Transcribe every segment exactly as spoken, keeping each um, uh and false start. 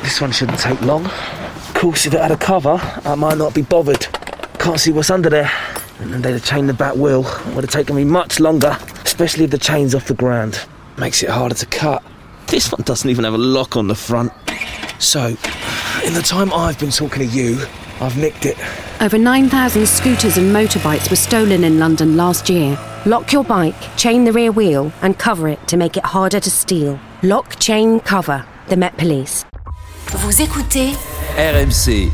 This one shouldn't take long. Of course, if it had a cover, I might not be bothered. Can't see what's under there. And then they'd have chained the back wheel. It would have taken me much longer, especially if the chain's off the ground. Makes it harder to cut. This one doesn't even have a lock on the front. So, in the time I've been talking to you, I've nicked it. Over nine thousand scooters and motorbikes were stolen in London last year. Lock your bike, chain the rear wheel and cover it to make it harder to steal. Lock, chain, cover. The Met Police. Vous écoutez R M C.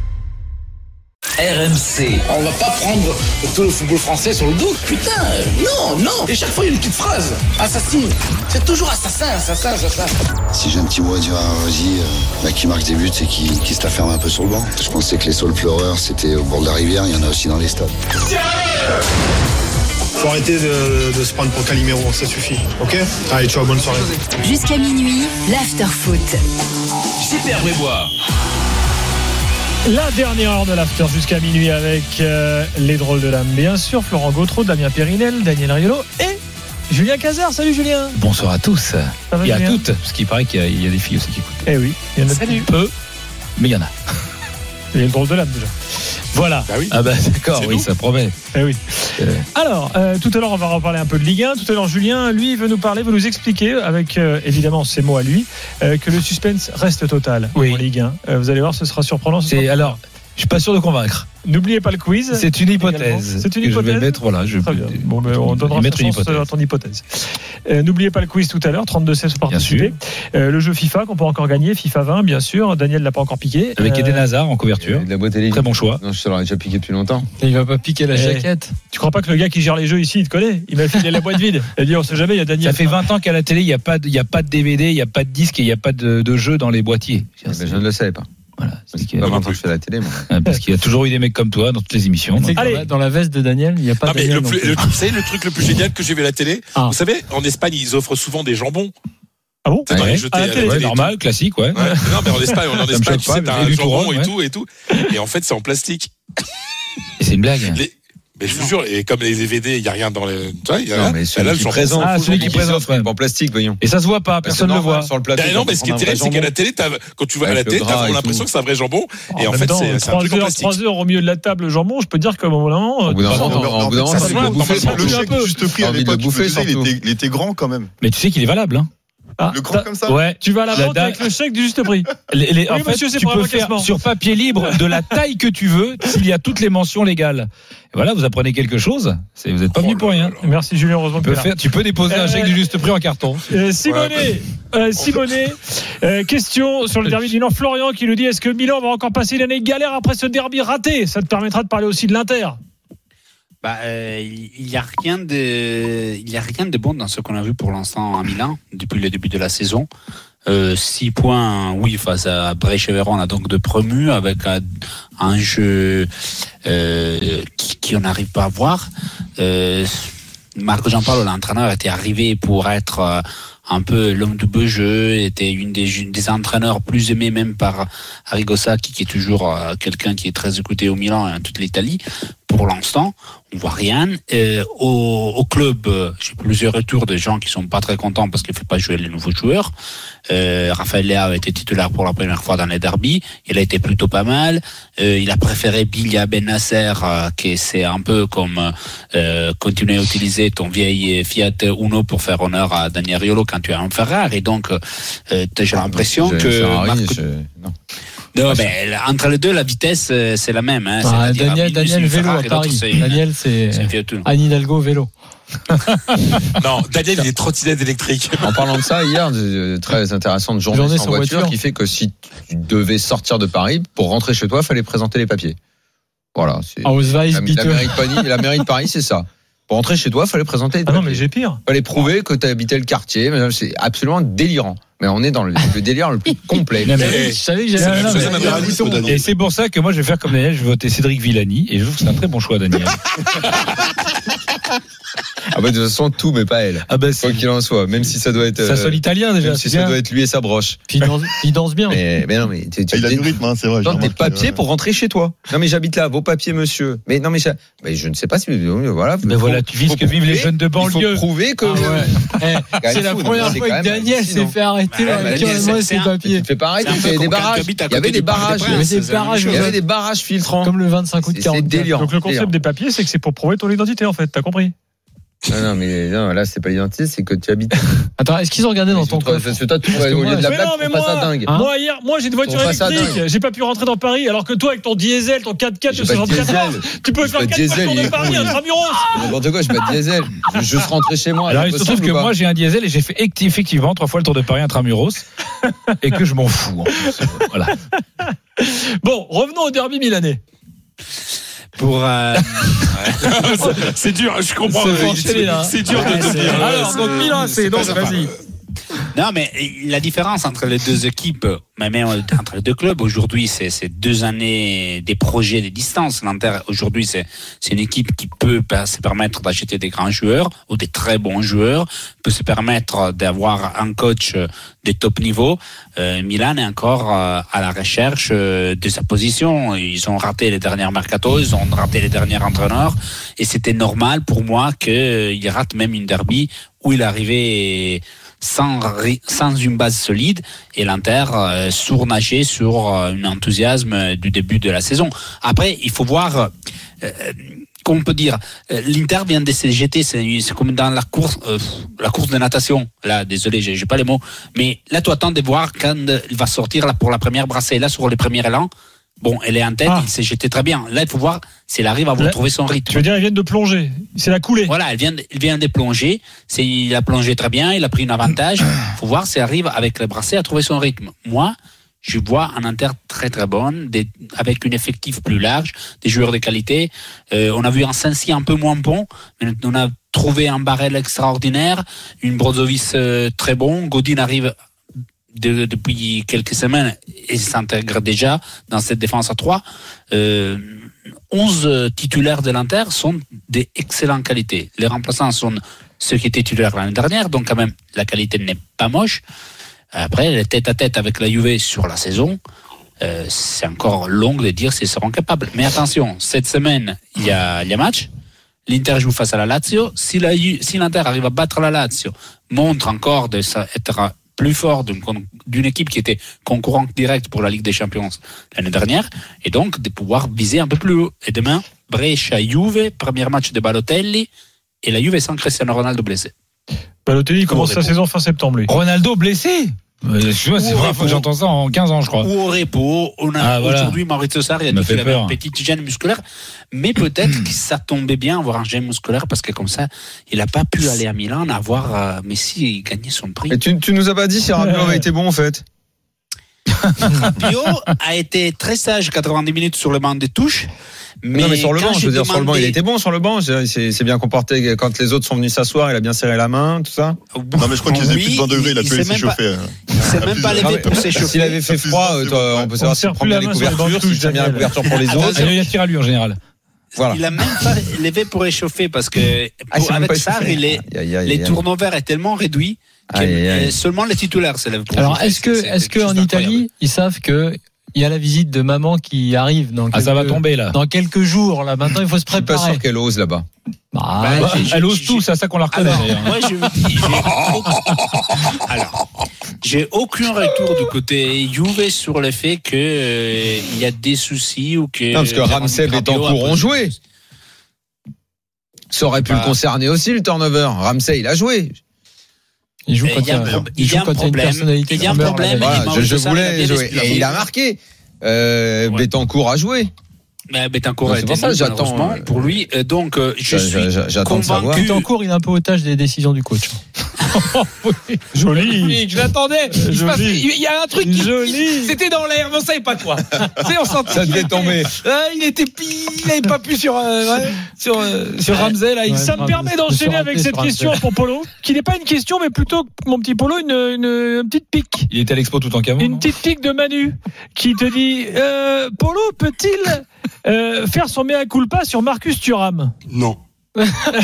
R M C. On va pas prendre tout le football français sur le dos. Putain, non, non. Et chaque fois, il y a une petite phrase. Assassin. C'est toujours assassin, assassin, assassin. Si j'ai un petit mot à dire à Rosie, euh, bah, qui marque des buts et qui, qui se la ferme un peu sur le banc. Je pensais que les saules pleureurs, c'était au bord de la rivière. Il y en a aussi dans les stades. Faut arrêter de, de se prendre pour Calimero, ça suffit. Ok ? Allez, ciao, bonne soirée. Jusqu'à minuit, l'after-foot. Super Brébois. La dernière heure de l'after jusqu'à minuit avec euh, les drôles de l'âme, bien sûr. Florent Gautreau, Damien Périnel, Daniel Riolo et Julien Cazard. Salut Julien. Bonsoir à tous. Ça va, et à Julien toutes, parce qu'il paraît qu'il y a, il y a des filles aussi qui écoutent. Eh oui, il y en a Salut. Peu, mais il y en a. Il y a le drôle de l'âme déjà. Voilà. Bah oui. Ah bah d'accord, C'est oui, nous. ça promet. Eh oui. Euh, Alors, euh, tout à l'heure, on va reparler un peu de Ligue un. Tout à l'heure, Julien, lui, veut nous parler, veut nous expliquer, avec euh, évidemment ses mots à lui, euh, que le suspense reste total Oui. en Ligue un. Euh, vous allez voir, ce sera surprenant. Ce c'est sera... alors, je suis pas sûr de convaincre. N'oubliez pas le quiz. C'est une également. hypothèse. C'est une que hypothèse. Je vais mettre, voilà, je Très bien. Bon, mais on donnera mettre sa une chance hypothèse. à ton hypothèse. Euh, n'oubliez pas le quiz tout à l'heure, trente-deux seize pour Bien participer. Euh, le jeu FIFA qu'on peut encore gagner, FIFA vingt, bien sûr. Daniel l'a pas encore piqué. Avec Euh, Eden Hazard en couverture. De la boîte à légumes. Très bon choix. Non, je te l'aurais déjà piqué depuis longtemps. Il va pas piquer la Eh, jaquette. Tu crois pas que le gars qui gère les jeux ici, il te connaît? Il m'a filé la boîte vide. Il a dit, on sait jamais, il y a Daniel. Ça fait vingt ans qu'à la télé, il n'y a pas de, il y a pas de D V D, il n'y a pas de disque et il n'y a pas de, de jeu dans les boîtiers. Mais je ne le savais pas. Voilà. C'est C'est qu'il y pas a- vingt ans que je fais la télé, moi. Ah, parce qu'il y a toujours eu des mecs comme toi dans toutes les émissions. C'est- Allez. Dans la veste de Daniel, il n'y a pas Non, de mais Daniel le non plus, plus. le, vous savez, le truc le plus génial que j'ai vu à la télé, Ah. vous savez, en Espagne, ils offrent souvent des jambons. Ah bon? C'est dans Ouais. les jetés À la à la télé. Ouais, télé. normal, classique, ouais. Ouais. Non, mais en Espagne, on est en Ça me Espagne, choque tu pas, sais, mais t'as j'ai un du jambon Touran, et ouais. tout, et tout. Et en fait, c'est en plastique. Et c'est une blague. Les- Mais je vous jure, et comme les D V D, il n'y a rien dans les. Tu vois, il y a Non, rien. mais Et celui là, qui le jambon, présente, Ah, celui qui présente, offre, en plastique, voyons. Et ça se voit pas, personne ne le voit. Sur le plateau. Ben non, mais ce qui est terrible, c'est qu'à la télé, t'as- quand tu vois à la Avec le télé, t'as gras vraiment et l'impression tout. que c'est un vrai jambon. Et en même fait, temps, c'est c'est un trois truc en heures, plastique. trois heures au milieu de la table, jambon, je peux te dire qu'à un moment, Au bout d'un bah, moment, non, au bout d'un moment, ça t'as se envie de voit, le bouffer, ça se Le voit un chèque peu. juste prix T'as à envie de l'époque, le bouffer, tu faisais, il surtout. était, il était grand quand même. Mais tu sais qu'il est valable, hein. Ah, Le grand t'as- comme ça. Ouais. Tu vas à la La vente date- avec le chèque du juste prix. Les- les- en Oui, fait, monsieur, c'est tu pour un peux faire encaissement. sur papier libre de la taille que tu veux s'il y a toutes les mentions légales. Et voilà, vous apprenez quelque chose. C'est, vous n'êtes pas Oh venu là pour là rien. là. Merci Julien, heureusement Tu que peux, t'es là. faire, tu peux déposer un Euh, chèque du juste prix en carton. Euh, Simonet, euh, Simonet, euh, euh, sur le derby du Nord. Florian qui nous dit, est-ce que Milan va encore passer une année galère après ce derby raté? Ça te permettra de parler aussi de l'Inter. Bah, euh, il y a rien de, il y a rien de bon dans ce qu'on a vu pour l'instant à Milan depuis le début de la saison. Euh, six points, oui, face à Brescia-Vérone, on a donc de promus avec un, un jeu euh, qui, qui on n'arrive pas à voir. Euh, Marco Giampaolo, l'entraîneur, était arrivé pour être euh, un peu l'homme du beau jeu, était une des, des entraîneurs plus aimés même par Arrigo Sacchi, qui est toujours euh, quelqu'un qui est très écouté au Milan et en toute l'Italie. Pour l'instant, on voit rien. Euh, au, au club, euh, j'ai plusieurs retours de gens qui sont pas très contents parce qu'il fait pas jouer les nouveaux joueurs. Euh, Raphaël Leao a été titulaire pour la première fois dans les derbies. Il a été plutôt pas mal. Euh, il a préféré Bilia Ben Nasser, euh, qui c'est un peu comme euh, continuer à utiliser ton vieil Fiat Uno pour faire honneur à Daniel Riolo quand tu as un Ferrari. Et donc, euh, j'ai l'impression J'ai- que Ferrari, Marco- je- non. non, mais entre les deux, la vitesse, euh, c'est la même. Hein. Ah, C'est-à-dire, Daniel, Minus, Daniel c'est vélo Ferrari, à et l'autre, Paris. c'est- Daniel, c'est c'est Fiat Uno. Anne Hidalgo vélo. Non, Daniel, il est trottinette électrique. En parlant de ça, hier, de- très intéressante journée, Journée sans sans voiture, voiture. qui fait que si tu devais sortir de Paris, pour rentrer chez toi, il fallait présenter les papiers. Voilà. C'est, Ausweis, la, bitte. la, mairie de Paris, la mairie de Paris, c'est ça. Pour rentrer chez toi, il fallait présenter les Ah non, papiers. mais j'ai pire. Il fallait prouver que tu habitais le quartier. Mais c'est absolument délirant. Mais on est dans le, le délire le plus complet. Non, mais- Eh, Je savais que c'est j'avais la même un chose, homme. ça Il y a un m'avait- bouton, Daniel. Et c'est pour ça que moi, je vais faire comme Daniel, je vais voter Cédric Villani. Et je trouve que c'est un très bon choix, Daniel. Ah bah, de toute façon, tout, mais pas elle. Ah bah, Quoi c'est, qu'il en soit, même si ça doit être. ça euh, sonne italien déjà. même si c'est ça bien. doit être lui et sa broche. Puis il danse, il danse bien. Mais, mais non, mais tu, tu, Il a tu- du rythme, hein, c'est vrai. j'ai Donne tes remarqué, papiers ouais. pour rentrer chez toi. Non mais j'habite là, vos papiers monsieur. Mais non mais, ça, mais je ne sais pas si voilà. Mais faut- voilà, tu vis faut ce que vivent les prouver- jeunes de Il banlieue. faut prouver que Ah ouais. Eh, c'est la fou, première c'est fois quand que même Daniel hallucinant. s'est fait arrêter arrêtez Ouais, avec mais c'est- ces c'est un- papiers. Tu fais pareil, C'est un tu peu fais comme des quand barrages. t'habites à Il y avait côté des du Parc des barrages. Princes, Il y avait c'est des la même barrages, Il y chose. avait des barrages filtrants. Comme le vingt-cinq août C'est- c'est quarante-quatre. délirant. Donc le concept Délirant. des papiers, c'est que c'est pour prouver ton identité en fait, t'as compris? Non, non, mais non, là, c'est pas l'identité, c'est que tu habites. Atttoi, est-ce qu'ils ont regardé dans ton Toi, coffre? parce que toi, tu Parce vois, que au lieu moi, de la Mais blague, non, mais tu passes moi, à dingue. Hein moi hier, moi j'ai une voiture On passe à électrique, dingue. j'ai pas pu rentrer dans Paris, alors que toi avec ton diesel, ton quatre-quatre, J'ai ton pas de soixante-quatorze, diesel. tu peux J'ai faire pas de quatre diesel, fois il est de Paris, con, lui. intramuros. N'importe quoi, j'ai pas de diesel. Je veux juste rentrer chez moi. Alors c'est il se trouve possible que ou pas moi j'ai un diesel et j'ai fait effectivement trois fois le tour de Paris intramuros et que je m'en fous. En plus. Voilà. Bon, revenons au derby milanais. Pour euh, C'est dur, je comprends. C'est enchaîné, là. C'est dur Ouais, de c'est- dire. Alors, donc Milan, c'est donc pas sympa. vas-y. Non, mais la différence entre les deux équipes, mais même entre les deux clubs, aujourd'hui, c'est, c'est deux années des projets, des distances. L'Inter, aujourd'hui, c'est, c'est une équipe qui peut se permettre d'acheter des grands joueurs ou des très bons joueurs, peut se permettre d'avoir un coach de top niveau. Euh, Milan est encore euh, à la recherche euh, de sa position. Ils ont raté les dernières mercato, ils ont raté les derniers entraîneurs, et c'était normal pour moi qu'ils ratent même une derby où il arrivait sans, sans une base solide, et l'Inter euh, surnageait sur euh, un enthousiasme du début de la saison. Après, il faut voir, euh, comment on peut dire, euh, l'Inter vient de se jeter, c'est, c'est comme dans la course, euh, la course de natation. Là, désolé, j'ai, j'ai pas les mots, mais là, tu attends de voir quand il va sortir là, pour la première brassée, là, sur les premiers élans. Bon, elle est en tête, Ah. il s'est jeté très bien. Là, il faut voir s'il arrive à Là, retrouver son rythme. Tu veux dire, ils viennent de plonger. C'est la coulée. Voilà, il vient, de, il vient de plonger. C'est, il a plongé très bien, il a pris un avantage. Faut voir s'il arrive avec le bracelet à trouver son rythme. Moi, je vois un Inter très très bonne, des, avec une effectif plus large, des joueurs de qualité. Euh, on a vu un Sensi un peu moins bon, mais on a trouvé un Barrel extraordinaire, une Brozovic euh, très bon. Godin arrive de, depuis quelques semaines et s'intègre déjà dans cette défense à trois. Euh, onze titulaires de l'Inter sont d'excellentes qualités. Les remplaçants sont ceux qui étaient titulaires l'année dernière, donc quand même la qualité n'est pas moche. Après, les tête à tête avec la Juve sur la saison, euh, c'est encore long de dire s'ils seront capables. Mais attention, cette semaine, il y a, il y a match. L'Inter joue face à la Lazio. Si, la, si l'Inter arrive à battre la Lazio, montre encore de ça, être plus fort d'une, d'une équipe qui était concurrente directe pour la Ligue des Champions l'année dernière, et donc de pouvoir viser un peu plus haut. Et demain, Brescia-Juve, premier match de Balotelli, et la Juve sans Cristiano Ronaldo blessé. Balotelli commence sa saison fin septembre, lui. Ronaldo blessé. Euh, je vois, c'est la première fois que j'entends ça en quinze ans, je crois. Ou au repos. On a Ah, voilà. aujourd'hui Maurizio Sarri a Il m'a dit qu'il fait avait peur. un petit gène musculaire, mais peut-être que ça tombait bien avoir un gène musculaire parce que comme ça, il n'a pas pu aller à Milan, avoir euh, Messi gagner son prix. Et tu, tu nous as pas dit si Rabiot avait été bon en fait. Rabiot a été très sage quatre-vingt-dix minutes sur le banc des touches. Mais, non mais sur le quand banc, je j'ai veux dire sur le banc, il demandé- était bon sur le banc. Il s'est s'est bien comporté quand les autres sont venus s'asseoir. Il a bien serré la main, tout ça. Non mais je crois qu'il faisait Oui, plus de vingt degrés, il a il pu s'est aller même s'échauffer. pas- Il s'est même pas levé pour s'échauffer. S'il avait fait froid, euh, toi, on peut savoir s'il serre prend plus bien la les main sur le banc de couvertures, s'il touche, tient bien la Daniel. couverture pour les autres. Ah, il attire à lui en général. Voilà. Il a même pas levé pour échauffer parce que Ah, pour- c'est même avec pas ça, échauffé. il est, Aïe, aïe, aïe, les aïe. turnovers est tellement réduit que Aïe, aïe, aïe. euh, seulement les titulaires se lèvent pour Alors, jouer. est-ce que, C'est- est-ce c'est que quelque en chose d'incroyable. Italie, ils savent que il y a la visite de maman qui arrive dans Ah, quelques, ça va tomber là. dans quelques jours, là. Maintenant, il faut se Je suis pas préparer. sûr qu'elle ose là-bas. Bah, Bah, Bah, j'ai- elle j'ai- ose tout, c'est à ça qu'on la reconnaît. Alors, d'ailleurs. moi, je vous dis, j'ai, alors, j'ai aucun retour du côté Juve sur le fait que euh, il y a des soucis ou que. Non, parce que Ramsey et Tancourt ont joué. Ça aurait pu Bah. le concerner aussi le turnover. Ramsey, il a joué. il joue Il quand y a un il y a- pro- il il y joue a un quand il y a une problème. personnalité Il y a un qui meurt, problème. là. Voilà, je, Mauricio je Sarri l'a voulais bien jouer. expliqué. Et il a marqué. Euh, Ouais. Betancourt a joué. Mais Betancourt Non, a c'est été pour ça que nul, j'attends, malheureusement, euh, pour lui. Euh, Donc, euh, je J'a- suis j'a- j'attends de savoir. convaincu. Betancourt, il est un peu otage des décisions du coach. Joli. Je l'attendais. Il, se passe- Joli. il y a un truc qui, Joli. qui- c'était dans l'air, mais on savait pas quoi. Tu sais, on sentait Ça qu'il devait était- tomber. Ah, il était, il avait pas pu sur, euh, ouais, sur, euh, sur Ramsey là. Il Ouais. Ça me Ramsey, permet je me d'enchaîner suis avec raté cette sur question Ramsey. pour Polo, qui n'est pas une question, mais plutôt, mon petit Polo, une, une, une petite pique. Il était à l'expo tout en cavant. Une non petite pique de Manu qui te dit euh, Polo peut-il euh, faire son mea culpa sur Marcus Thuram? Non. Je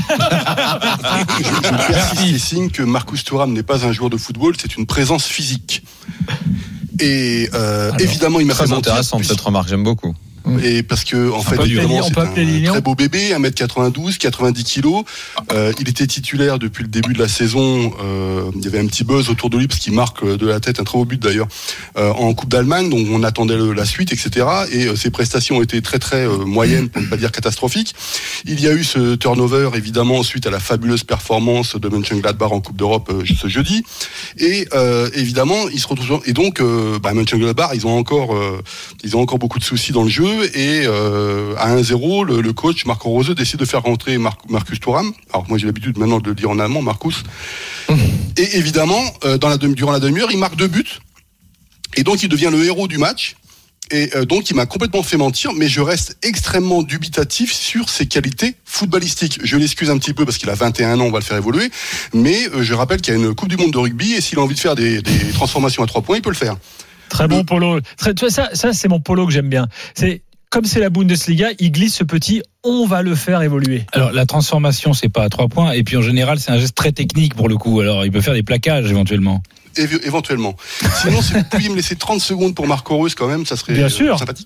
persiste et signe que Marcus Thuram n'est pas un joueur de football, c'est une présence physique. Et euh, Alors, évidemment, il m'a fait Très mentir. intéressant cette remarque, j'aime beaucoup. Et parce que, en On fait, peut évidemment, appeler- on c'est peut appeler un Lilian. très beau bébé, un mètre quatre-vingt-douze, quatre-vingt-dix kilos. Euh, il était titulaire depuis le début de la saison. Euh, il y avait un petit buzz autour de lui parce qu'il marque de la tête un très beau but d'ailleurs euh, en Coupe d'Allemagne. Donc on attendait le- la suite, et cetera. Et euh, ses prestations ont été très très euh, moyennes, pour ne pas dire catastrophiques. Il y a eu ce turnover évidemment suite à la fabuleuse performance de Mönchengladbach en Coupe d'Europe euh, ce jeudi. Et euh, évidemment, il se retrouve et donc euh, bah, Mönchengladbach, ils ont encore euh, ils ont encore beaucoup de soucis dans le jeu. Et euh, à un zéro, le, le coach Marco Rose décide de faire rentrer Mar- Marcus Thuram. Alors moi j'ai l'habitude maintenant de le dire en allemand, Marcus. Et évidemment, euh, dans la demi- durant la demi-heure, il marque deux buts. Et donc il devient le héros du match. Et euh, donc il m'a complètement fait mentir, mais je reste extrêmement dubitatif sur ses qualités footballistiques. Je l'excuse un petit peu parce qu'il a vingt et un ans, on va le faire évoluer. Mais euh, je rappelle qu'il y a une Coupe du Monde de rugby et s'il a envie de faire des, des transformations à trois points, il peut le faire. Très bon polo. Très, tu vois, ça, ça c'est mon polo que j'aime bien. C'est comme c'est la Bundesliga, il glisse ce petit. On va le faire évoluer. Alors la transformation, c'est pas à trois points, et puis en général, c'est un geste très technique pour le coup. Alors il peut faire des plaquages éventuellement. Évi- éventuellement. Sinon, si vous pouviez me laisser trente secondes pour Marco Reus, quand même, ça serait Bien euh, sûr. sympathique.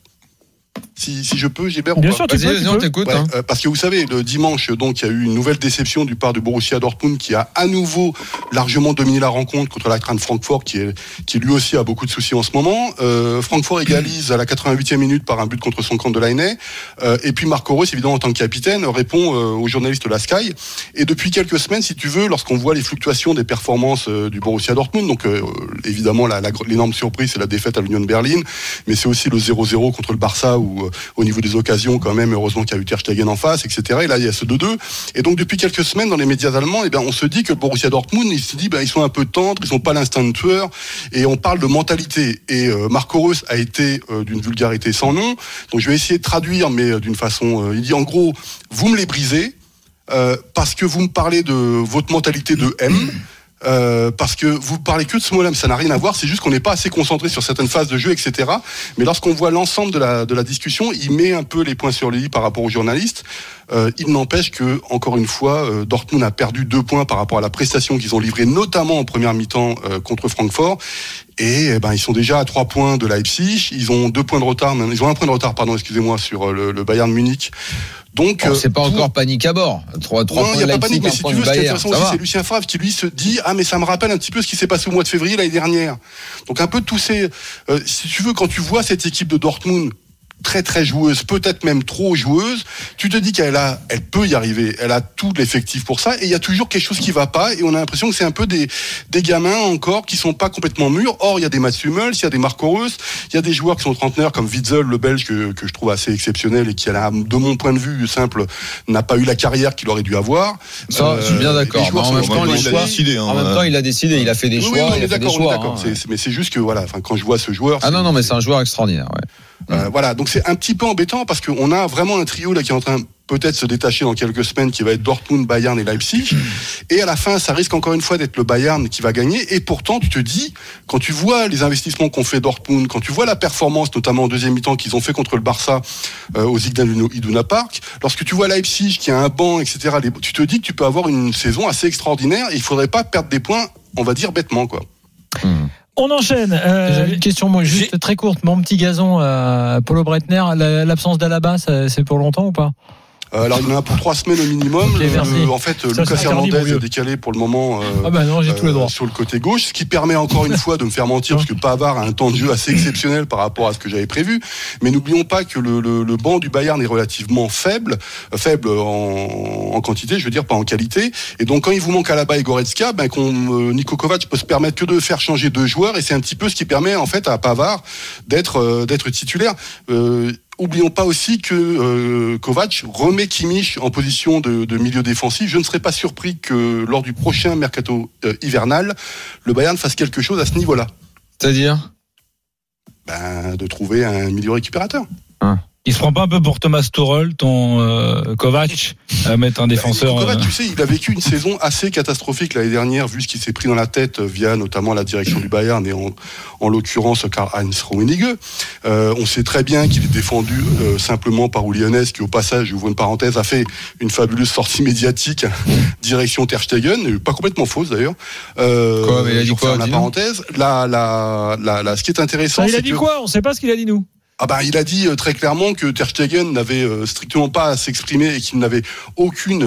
Si, si je peux, Gilbert, Bien ou pas sûr, tu Vas-y, peux, vas-y, tu on peux. t'écoute. Ouais, hein. euh, parce que vous savez, le dimanche, donc, il y a eu une nouvelle déception du part du Borussia Dortmund qui a à nouveau largement dominé la rencontre contre l'Eintracht Francfort, qui, est, qui lui aussi a beaucoup de soucis en ce moment. Euh, Francfort égalise à la quatre-vingt-huitième minute par un but contre son camp de Laine. Euh, et puis Marco Reus, évidemment, en tant que capitaine, répond euh, aux journalistes de la Sky. Et depuis quelques semaines, si tu veux, lorsqu'on voit les fluctuations des performances euh, du Borussia Dortmund, donc euh, évidemment, la, la, l'énorme surprise, c'est la défaite à l'Union de Berlin, mais c'est aussi le zéro zéro contre le Barça, où euh, au niveau des occasions, quand même, heureusement qu'il y a eu Ter Stegen en face, et cetera. Et là, il y a ce deux deux. Et donc, depuis quelques semaines, dans les médias allemands, eh bien, on se dit que le Borussia Dortmund, il se dit, ben, ils sont un peu tendres, ils n'ont pas l'instinct de tueur, et on parle de mentalité. Et euh, Marco Reus a été euh, d'une vulgarité sans nom. Donc, je vais essayer de traduire, mais euh, d'une façon. Euh, il dit en gros, vous me les brisez euh, parce que vous me parlez de votre mentalité de M. Euh, parce que vous parlez que de ce mot-là, mais ça n'a rien à voir, c'est juste qu'on n'est pas assez concentré sur certaines phases de jeu, et cetera. Mais lorsqu'on voit l'ensemble de la, de la discussion, il met un peu les points sur les i par rapport aux journalistes. Euh, il n'empêche que, encore une fois, euh, Dortmund a perdu deux points par rapport à la prestation qu'ils ont livrée, notamment en première mi-temps euh, contre Francfort. Et eh ben, ils sont déjà à trois points de Leipzig. Ils ont deux points de retard, ils ont un point de retard, pardon, excusez-moi, sur le, le Bayern Munich. Donc, oh, c'est pas pour... encore panique à bord. Trois, trois non, points il n'y a de pas panique, mais si tu veux, ce qui est intéressant aussi, c'est Lucien Favre qui lui se dit, ah, mais ça me rappelle un petit peu ce qui s'est passé au mois de février l'année dernière. Donc, un peu tous ces, euh, si tu veux, quand tu vois cette équipe de Dortmund, très très joueuse, peut-être même trop joueuse, tu te dis qu'elle a, elle peut y arriver, elle a tout l'effectif pour ça, et il y a toujours quelque chose qui va pas, et on a l'impression que c'est un peu des, des gamins encore qui sont pas complètement mûrs. Or, il y a des Mats Hummels, il y a des Marco Reus, il y a des joueurs qui sont trentenaires comme Witzel, le Belge, que, que je trouve assez exceptionnel et qui, a, de mon point de vue simple, n'a pas eu la carrière qu'il aurait dû avoir. Ça, euh, je suis bien d'accord. En même temps, les choix, décidé, hein, en même temps, il a décidé, il a fait des oui, choix, oui, on il est a fait des d'accord, on est choix. d'accord. Hein. C'est, c'est, mais c'est juste que voilà, enfin, quand je vois ce joueur. Ah non, non, mais c'est un joueur extraordinaire. Ouais. Euh, voilà, donc c'est un petit peu embêtant parce qu'on a vraiment un trio là qui est en train peut-être se détacher dans quelques semaines, qui va être Dortmund, Bayern et Leipzig. Et à la fin, ça risque encore une fois d'être le Bayern qui va gagner. Et pourtant, tu te dis, quand tu vois les investissements qu'ont fait Dortmund, quand tu vois la performance, notamment en deuxième mi-temps, qu'ils ont fait contre le Barça euh, au Signal Iduna Park, lorsque tu vois Leipzig qui a un banc, et cetera, les, tu te dis que tu peux avoir une saison assez extraordinaire. Et il faudrait pas perdre des points, on va dire bêtement, quoi. Hum. On enchaîne. Euh, J'avais une question, moi, juste j'ai... très courte. Mon petit gazon, euh, Polo Breitner, l'absence d'Alaba, c'est pour longtemps ou pas? Euh, alors il y en a pour trois semaines au minimum. Okay, le, en fait, ça, Lucas Hernandez est décalé pour le moment euh, ah bah non, j'ai euh, tous les droits. sur le côté gauche, ce qui permet encore une fois de me faire mentir parce que Pavard a un temps de jeu assez exceptionnel par rapport à ce que j'avais prévu. Mais n'oublions pas que le, le, le banc du Bayern est relativement faible, euh, faible en, en quantité, je veux dire pas en qualité. Et donc quand il vous manque Alaba et Goretzka, ben qu'on euh, Niko Kovac peut se permettre que de faire changer deux joueurs et c'est un petit peu ce qui permet en fait à Pavard d'être euh, d'être titulaire. Euh, Oublions pas aussi que euh, Kovac remet Kimmich en position de, de milieu défensif. Je ne serais pas surpris que lors du prochain mercato euh, hivernal, le Bayern fasse quelque chose à ce niveau-là. C'est-à-dire ben, de trouver un milieu récupérateur. Hein. Il se prend pas un peu pour Thomas Tuchel, ton euh, Kovac, à mettre un défenseur. Kovac, euh... tu sais, il a vécu une saison assez catastrophique l'année dernière, vu ce qui s'est pris dans la tête via notamment la direction du Bayern et en, en l'occurrence Karl-Heinz Rummenigge. Euh, on sait très bien qu'il est défendu euh, simplement par Uli Hoeneß, qui au passage, j'ouvre une parenthèse, a fait une fabuleuse sortie médiatique direction Ter Stegen, pas complètement fausse d'ailleurs. Euh, quoi, mais il a dit quoi, la parenthèse. La, la, la, la, ce qui est intéressant, ça, il c'est a dit que... quoi? On sait pas ce qu'il a dit nous. Ah bah, il a dit euh, très clairement que Ter Stegen n'avait euh, strictement pas à s'exprimer et qu'il n'avait aucune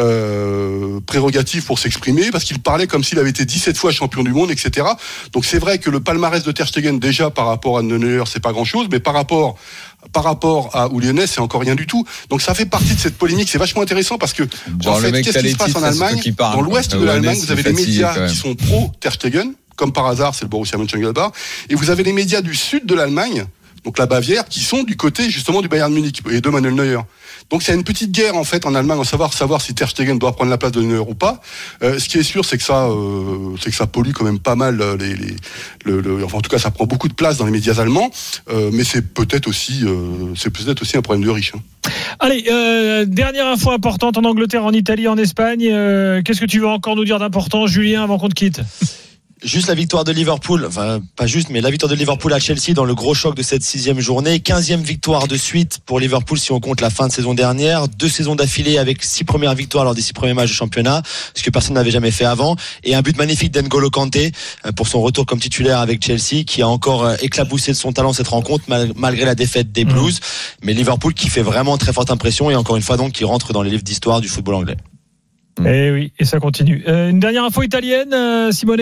euh, prérogative pour s'exprimer parce qu'il parlait comme s'il avait été dix-sept fois champion du monde, et cetera. Donc c'est vrai que le palmarès de Ter Stegen déjà par rapport à Neuer c'est pas grand-chose, mais par rapport par rapport à Oulionnet, c'est encore rien du tout. Donc ça fait partie de cette polémique. C'est vachement intéressant parce que genre en fait, qu'est-ce qui se passe en Allemagne ? Dans l'ouest de l'Allemagne, vous avez les médias qui sont pro Ter Stegen, comme par hasard, c'est le Borussia Mönchengladbach, et vous avez les médias du sud de l'Allemagne, donc la Bavière, qui sont du côté justement du Bayern Munich et de Manuel Neuer. Donc c'est une petite guerre en fait en Allemagne, en savoir savoir si Ter Stegen doit prendre la place de Neuer ou pas. Euh, ce qui est sûr, c'est que ça, euh, c'est que ça pollue quand même pas mal les, les le, le, enfin en tout cas ça prend beaucoup de place dans les médias allemands. Euh, mais c'est peut-être aussi, euh, c'est peut-être aussi un problème de riches. Hein. Allez, euh, dernière info importante en Angleterre, en Italie, en Espagne. Euh, qu'est-ce que tu veux encore nous dire d'important, Julien, avant qu'on te quitte ? Juste la victoire de Liverpool, enfin pas juste, mais la victoire de Liverpool à Chelsea dans le gros choc de cette sixième journée. quinzième victoire de suite pour Liverpool si on compte la fin de saison dernière. Deux saisons d'affilée avec six premières victoires lors des six premiers matchs de championnat, ce que personne n'avait jamais fait avant. Et un but magnifique d'N'Golo Kanté pour son retour comme titulaire avec Chelsea, qui a encore éclaboussé de son talent cette rencontre malgré la défaite des Blues. Mais Liverpool qui fait vraiment très forte impression et encore une fois donc qui rentre dans les livres d'histoire du football anglais. Et oui, et ça continue. Euh, une dernière info italienne, euh, Simone ?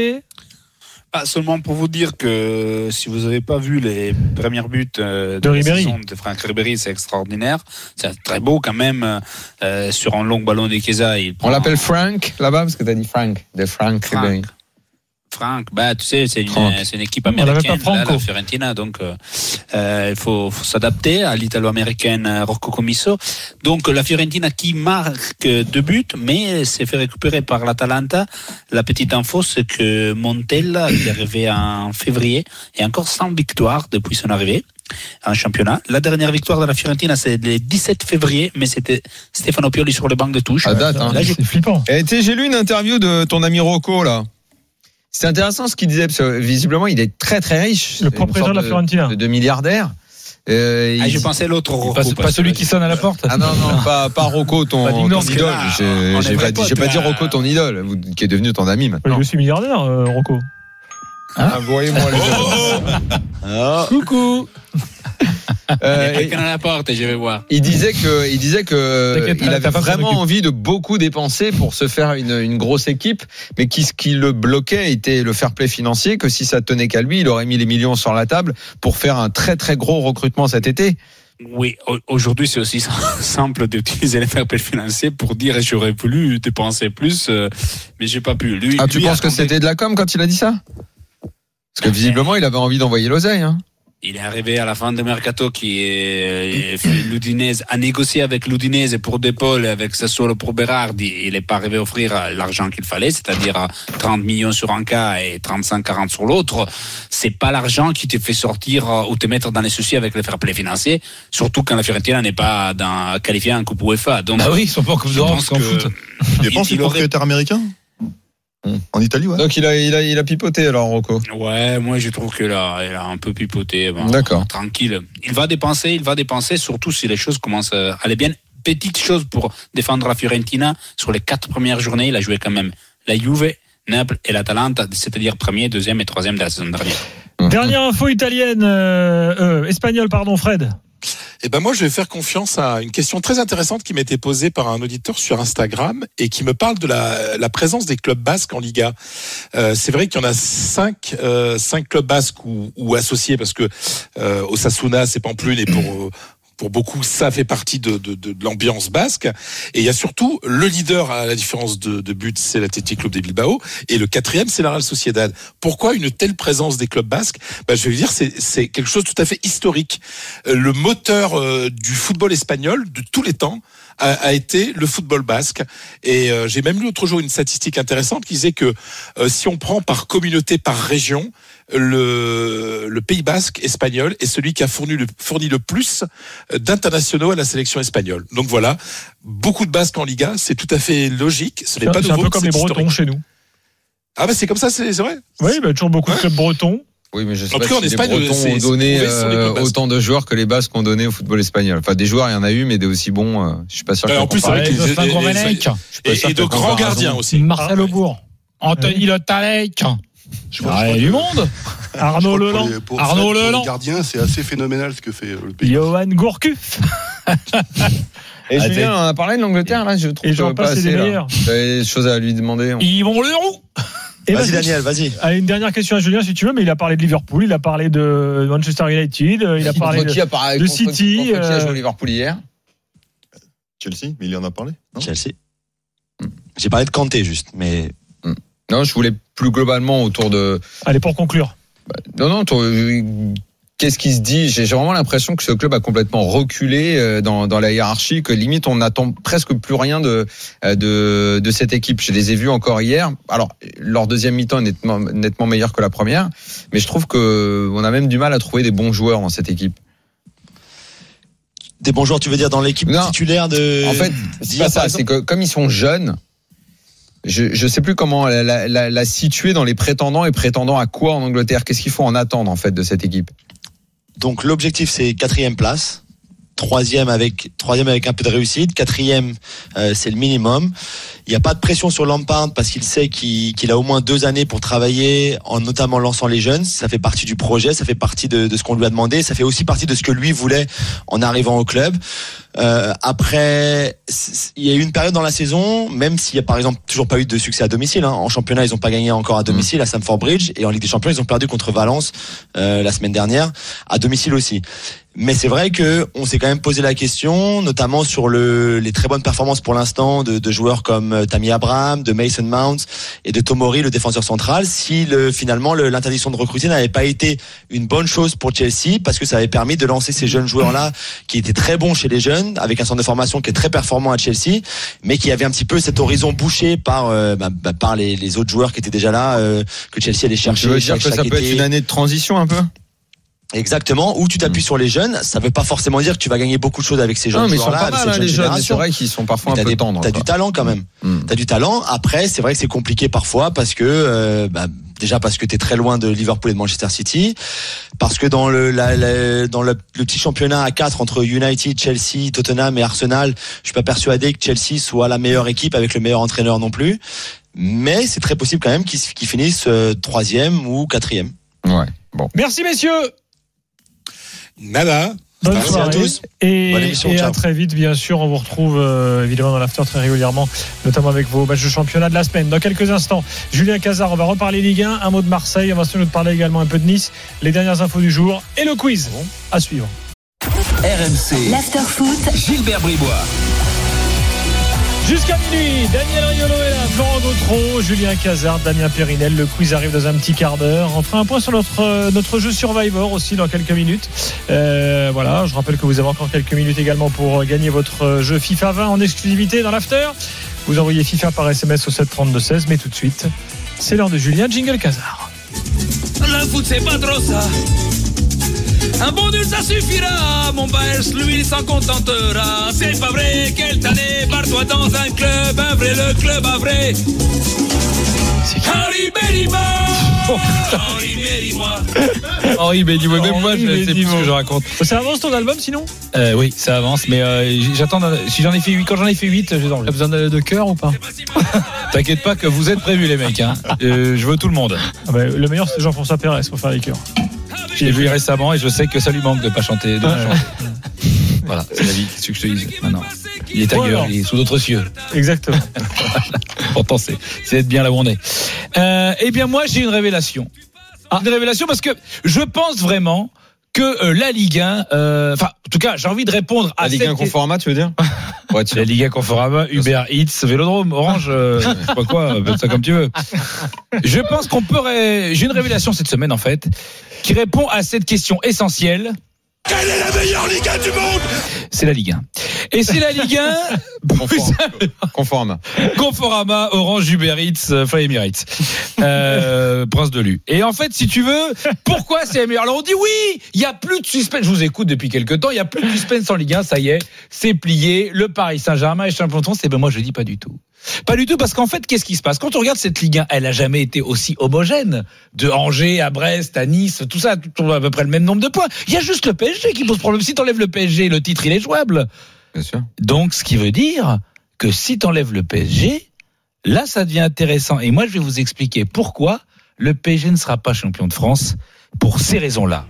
Pas seulement pour vous dire que si vous n'avez pas vu les premiers buts euh, de, de la Ribéry. saison de Franck Ribéry, c'est extraordinaire. C'est très beau quand même. Euh, sur un long ballon de Chiesa, il prend... On l'appelle Frank là-bas parce que t'as dit Frank, de Frank Ribéry. Franck, bah tu sais, c'est une, c'est une équipe On l'avait américaine, pas là, la Fiorentina, donc euh, il faut, faut s'adapter à l'italo-américaine Rocco Commisso. Donc la Fiorentina qui marque deux buts, mais s'est fait récupérer par l'Atalanta. La petite info, c'est que Montella est arrivé en février et encore sans victoire depuis son arrivée en championnat. La dernière victoire de la Fiorentina, c'est le dix-sept février, mais c'était Stefano Pioli sur le banc de touche. À date, hein. Là, c'est flippant. Et j'ai lu une interview de ton ami Rocco là. C'est intéressant ce qu'il disait parce que visiblement il est très très riche. Le propriétaire de la Fiorentina, de, de milliardaire. Euh, ah, il... je pensais l'autre Rocco, pas, pas celui qui sonne à la porte. Ah non non, pas pas Rocco ton, ton idole. Là, j'ai, j'ai pas dit, j'ai pas dit Rocco ton idole, vous, qui est devenu ton ami maintenant. Je suis milliardaire, euh, Rocco. Hein ah, voyez-moi les amis. Oh. Coucou. Euh, il y a quelqu'un à la porte et je vais voir. Il disait que, il disait que, il avait vraiment envie de beaucoup dépenser pour se faire une, une grosse équipe, mais qui, ce qui le bloquait était le fair play financier, que si ça tenait qu'à lui, il aurait mis les millions sur la table pour faire un très très gros recrutement cet été. Oui, aujourd'hui c'est aussi simple d'utiliser les fair play financiers pour dire j'aurais voulu dépenser plus, mais j'ai pas pu. Lui, ah, tu lui penses que c'était de la com quand il a dit ça? Parce que visiblement, il avait envie d'envoyer l'oseille, hein. Il est arrivé à la fin de Mercato qui est l'Udinese a négocié avec l'Udinese pour De Paul et avec Sassuolo pour Berardi. Il n'est pas arrivé à offrir l'argent qu'il fallait, c'est-à-dire trente millions sur un cas et trente-cinq quarante sur l'autre. C'est pas l'argent qui te fait sortir ou te mettre dans les soucis avec les fair play financiers, surtout quand la Fiorentina n'est pas dans, qualifiée en Coupe UEFA. Donc, bah oui, ils sont pas en Coupe d'Europe, ils s'en foutent. Tu penses qu'il est propriétaire américain? En Italie, ouais. Donc il a, il a, il a pipoté alors, Rocco. Ouais, moi je trouve qu'il a, il a un peu pipoté. Bon, d'accord. Tranquille. Il va dépenser, il va dépenser, surtout si les choses commencent à aller bien. Petite chose pour défendre la Fiorentina, sur les quatre premières journées, il a joué quand même la Juve, Naples et l'Atalanta, c'est-à-dire premier, deuxième et troisième de la saison dernière. Dernière info italienne, euh, euh, espagnole, pardon, Fred. Eh ben moi, je vais faire confiance à une question très intéressante qui m'était posée par un auditeur sur Instagram et qui me parle de la, la présence des clubs basques en Liga. Euh, c'est vrai qu'il y en a cinq, euh, cinq clubs basques ou, ou associés parce que euh, Osasuna, c'est Pampelune et pour euh, pour beaucoup, ça fait partie de, de, de, de l'ambiance basque. Et il y a surtout le leader, à la différence de, de but, c'est l'Athletic Club de Bilbao. Et le quatrième, c'est la Real Sociedad. Pourquoi une telle présence des clubs basques? Ben, je vais vous dire, c'est, c'est quelque chose de tout à fait historique. Le moteur euh, du football espagnol de tous les temps a, a été le football basque. Et euh, j'ai même lu l'autre jour une statistique intéressante qui disait que euh, si on prend par communauté, par région, le, le Pays Basque espagnol est celui qui a fourni le, fourni le plus d'internationaux à la sélection espagnole. Donc voilà, beaucoup de Basques en Liga, c'est tout à fait logique. Ce n'est c'est, pas c'est nouveau, un peu comme les Bretons historique. Chez nous. Ah bah c'est comme ça, c'est, c'est vrai. Oui, bah, toujours beaucoup ouais. de clubs bretons. Oui, mais je sais en pas tout cas, si en Espagne, les Bretons c'est, ont donné euh, autant de joueurs que les Basques ont donné au football espagnol. Enfin, des joueurs, il y en a eu, mais des aussi bons, euh, je suis pas sûr. Euh, que en plus, c'est vrai qu'ils et, et, et, et de grands gardiens aussi. Marcel Aubourg. Anthony Le Talec. Je crois, ah, je crois du monde. Arnaud Leland. Arnaud Leland. Pour les gardiens, c'est assez phénoménal ce que fait le pays. Johan Gourcuff. Et ah, Julien, on a parlé de l'Angleterre, là, je trouve. Et j'en passe, c'est les meilleurs. J'avais des choses à lui demander. Yvon Leroux. Et vas-y, vas-y Daniel, vas-y. Allez, une dernière question à Julien si tu veux, mais il a parlé de Liverpool, il a parlé de Manchester United, il a parlé de, qui a parlé, de contre, City. Contre, contre euh... qui a joué Liverpool hier? Chelsea, mais il en a parlé. Non Chelsea. Mm. J'ai parlé de Kanté juste, mais. Mm. Non, je voulais plus globalement autour de. Allez, pour conclure. Bah, non, non, autour... Qu'est-ce qui se dit? J'ai vraiment l'impression que ce club a complètement reculé dans, dans la hiérarchie, que limite on n'attend presque plus rien de, de, de cette équipe. Je les ai vus encore hier. Alors, leur deuxième mi-temps est nettement, nettement meilleur que la première, mais je trouve que on a même du mal à trouver des bons joueurs dans cette équipe. Des bons joueurs, tu veux dire dans l'équipe non. titulaire de. En fait, c'est pas ça. C'est que comme ils sont jeunes, je je sais plus comment la, la, la, la situer dans les prétendants et prétendants à quoi en Angleterre. Qu'est-ce qu'il faut en attendre en fait de cette équipe? Donc l'objectif c'est quatrième place, troisième avec troisième avec un peu de réussite, quatrième euh, c'est le minimum. Il n'y a pas de pression sur Lampard parce qu'il sait qu'il, qu'il a au moins deux années pour travailler, en notamment lançant les jeunes. Ça fait partie du projet, ça fait partie de, de ce qu'on lui a demandé, ça fait aussi partie de ce que lui voulait en arrivant au club. Euh, après, il y a eu une période dans la saison, même s'il y a par exemple toujours pas eu de succès à domicile. Hein. En championnat, ils n'ont pas gagné encore à domicile à Stamford Bridge, et en Ligue des Champions, ils ont perdu contre Valence euh, la semaine dernière, à domicile aussi. Mais c'est vrai que on s'est quand même posé la question, notamment sur le, les très bonnes performances pour l'instant de, de joueurs comme Tammy Abraham, de Mason Mount et de Tomori, le défenseur central, si le, finalement le, l'interdiction de recruter n'avait pas été une bonne chose pour Chelsea, parce que ça avait permis de lancer ces jeunes joueurs-là qui étaient très bons chez les jeunes, avec un centre de formation qui est très performant à Chelsea, mais qui avait un petit peu cet horizon bouché par euh, bah, bah, par les, les autres joueurs qui étaient déjà là, euh, que Chelsea allait chercher. Tu veux dire que ça peut être une année de transition un peu? Exactement, où tu t'appuies mmh. sur les jeunes, ça veut pas forcément dire que tu vas gagner beaucoup de choses avec ces jeunes joueurs-là, avec ces jeunes générations. C'est vrai qu'ils sont parfois un peu des, tendres. T'as quoi. Du talent quand même. Mmh. T'as du talent. Après, c'est vrai que c'est compliqué parfois parce que, euh, bah, déjà parce que t'es très loin de Liverpool et de Manchester City, parce que dans le, la, la, dans le, le petit championnat à quatre entre United, Chelsea, Tottenham et Arsenal, je suis pas persuadé que Chelsea soit la meilleure équipe avec le meilleur entraîneur non plus. Mais c'est très possible quand même qu'ils, qu'ils finissent euh, troisième ou quatrième. Ouais. Bon. Merci messieurs. Nada. Bonne Merci soirée à tous. Et, et à très vite, bien sûr. On vous retrouve euh, évidemment dans l'after très régulièrement, notamment avec vos matchs de championnat de la semaine. Dans quelques instants, Julien Cazard, on va reparler Ligue un, un mot de Marseille, on va se nous parler également un peu de Nice, les dernières infos du jour et le quiz bon. à suivre. R M C. L'after foot. Gilbert Bribois. Jusqu'à minuit, Daniel Riolo est là, Florent Gautreau, Julien Cazard, Damien Périnel. Le quiz arrive dans un petit quart d'heure. On fera un point sur notre, notre jeu Survivor aussi dans quelques minutes. Euh, voilà, je rappelle que vous avez encore quelques minutes également pour gagner votre jeu FIFA vingt en exclusivité dans l'after. Vous envoyez FIFA par S M S au sept trente-deux seize, mais tout de suite, c'est l'heure de Julien Jingle Cazard. Le foot, c'est pas trop ça. Un bon nul ça suffira, mon Bers lui il s'en contentera. C'est pas vrai, quelle tannée, barre-toi dans un club, un vrai le club à vrai. Henri Bénimois. Henri Bénimois. Henri Bénimois, même moi je sais plus ce que je raconte. Ça avance ton album sinon? euh, Oui, ça avance, mais euh, j'attends. Si j'en ai fait huit, quand j'en ai fait huit, je les enlève. T'as besoin de, de cœur ou pas? T'inquiète pas que vous êtes prévus les mecs. Hein. Euh, je veux tout le monde. Ah bah, le meilleur c'est Jean-François Pérez pour faire les cœurs. Je l'ai vu récemment et je sais que ça lui manque de pas chanter. De ouais. chanter. Voilà, c'est la vie, c'est ce que je te dis. Non, non. Il est ailleurs, ouais, il est sous d'autres cieux. Exactement. Pourtant, c'est, c'est être bien là où on est. Euh, eh bien, moi, j'ai une révélation. Ah. Une révélation parce que je pense vraiment que euh, la Ligue un, enfin, euh, en tout cas, j'ai envie de répondre à la Ligue un Conforama, tu veux dire? Ouais, la Ligue un Conforama, Uber Eats, Vélodrome, Orange, euh, je sais pas quoi, appelle ça comme tu veux. Je pense qu'on peut. Ré... J'ai une révélation cette semaine en fait, qui répond à cette question essentielle. Quelle est la meilleure Ligue un du monde? C'est la Ligue un. Et c'est la Ligue un. Conforama. Conforama, Orange, Uber Eats, Fly Emirates. Euh, Prince de Lu. Et en fait, si tu veux, pourquoi c'est la meilleure? Alors on dit oui, il y a plus de suspense. Je vous écoute depuis quelques temps. Il y a plus de suspense en Ligue un. Ça y est, c'est plié. Le Paris Saint-Germain est champion de France. Et ben moi je dis pas du tout. Pas du tout, parce qu'en fait, qu'est-ce qui se passe? Quand on regarde cette Ligue un, elle a jamais été aussi homogène. De Angers à Brest, à Nice, tout ça, tout, à peu près le même nombre de points. Il y a juste le P S G qui pose problème. Si t'enlèves le P S G, le titre, il est jouable. Bien sûr. Donc, ce qui veut dire que si t'enlèves le P S G, là, ça devient intéressant. Et moi, je vais vous expliquer pourquoi le P S G ne sera pas champion de France pour ces raisons-là.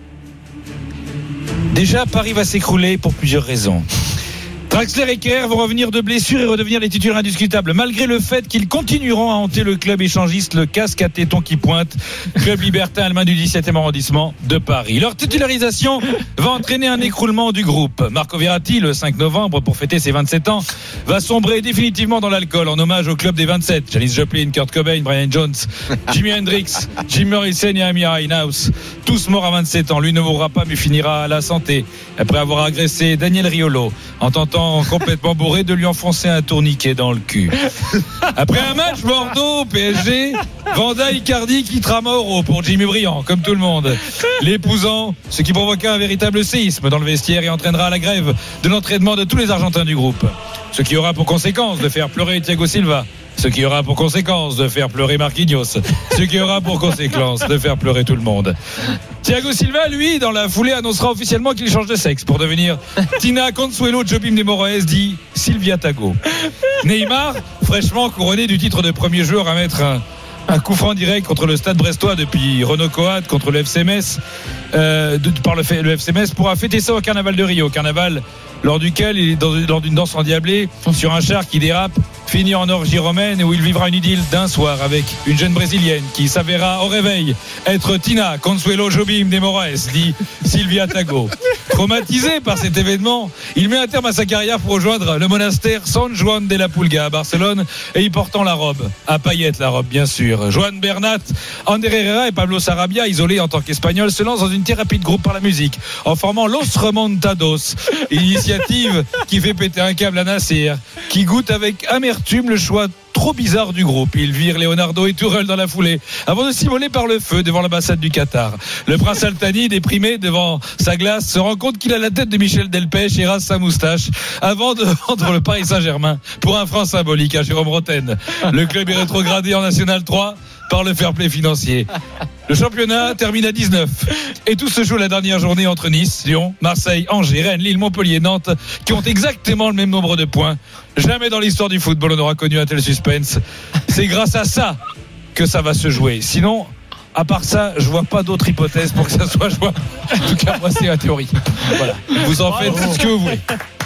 Déjà, Paris va s'écrouler pour plusieurs raisons. Draxler et Kerrer vont revenir de blessure et redevenir les titulaires indiscutables, malgré le fait qu'ils continueront à hanter le club échangiste, le casque à tétons qui pointe, club libertin allemand du dix-septième arrondissement de Paris. Leur titularisation va entraîner un écroulement du groupe. Marco Verratti, le cinq novembre, pour fêter ses vingt-sept ans, va sombrer définitivement dans l'alcool en hommage au club des vingt-sept. Janis Joplin, Kurt Cobain, Brian Jones, Jimi Hendrix, Jim Morrison et Amy Winehouse, tous morts à vingt-sept ans. Lui ne mourra pas mais finira à la santé après avoir agressé Daniel Riolo en tentant complètement bourré de lui enfoncer un tourniquet dans le cul. Après un match Bordeaux-P S G, Vanda Icardi quittera Mauro pour Jimmy Briand, comme tout le monde, l'épousant, ce qui provoqua un véritable séisme dans le vestiaire et entraînera la grève de l'entraînement de tous les Argentins du groupe. Ce qui aura pour conséquence de faire pleurer Thiago Silva, ce qui aura pour conséquence de faire pleurer Marquinhos, ce qui aura pour conséquence de faire pleurer tout le monde. Thiago Silva, lui, dans la foulée, annoncera officiellement qu'il change de sexe pour devenir Tina Consuelo Jobim de Moraes, dit Silvia Tago. Neymar, fraîchement couronné du titre de premier joueur à mettre un, un coup franc direct contre le Stade Brestois depuis Renaud Coat contre le F C Metz, euh, de, par le, le F C Metz, pourra fêter ça au Carnaval de Rio. Carnaval lors duquel il est dans, lors d'une danse endiablée sur un char qui dérape, fini en orgie romaine, où il vivra une idylle d'un soir avec une jeune brésilienne qui s'avéra au réveil être Tina Consuelo Jobim de Moraes, dit Silvia Tago. Traumatisé par cet événement, il met un terme à sa carrière pour rejoindre le monastère San Juan de la Pulga à Barcelone et y portant la robe, à paillettes la robe bien sûr. Joan Bernat, Ander Herrera et Pablo Sarabia, isolés en tant qu'Espagnols, se lancent dans une thérapie de groupe par la musique en formant Los Remontados, initiative qui fait péter un câble à Nasser, qui goûte avec amertume le choix trop bizarre du groupe. Il vire Leonardo et Tourelle dans la foulée avant de s'immoler par le feu devant l'ambassade du Qatar. Le prince Altani, déprimé devant sa glace, se rend compte qu'il a la tête de Michel Delpech et rase sa moustache avant de vendre le Paris Saint-Germain pour un franc symbolique à Jérôme Roten. Le club est rétrogradé en National trois par le fair play financier. Le championnat termine à dix-neuf et tout se joue la dernière journée entre Nice, Lyon, Marseille, Angers, Rennes, Lille, Montpellier, Nantes, qui ont exactement le même nombre de points. Jamais dans l'histoire du football on n'aura connu un tel suspense. C'est grâce à ça que ça va se jouer. Sinon, à part ça, je vois pas d'autre hypothèse pour que ça soit joué. En tout cas, moi, c'est la théorie. Voilà. Vous en faites ce que vous voulez.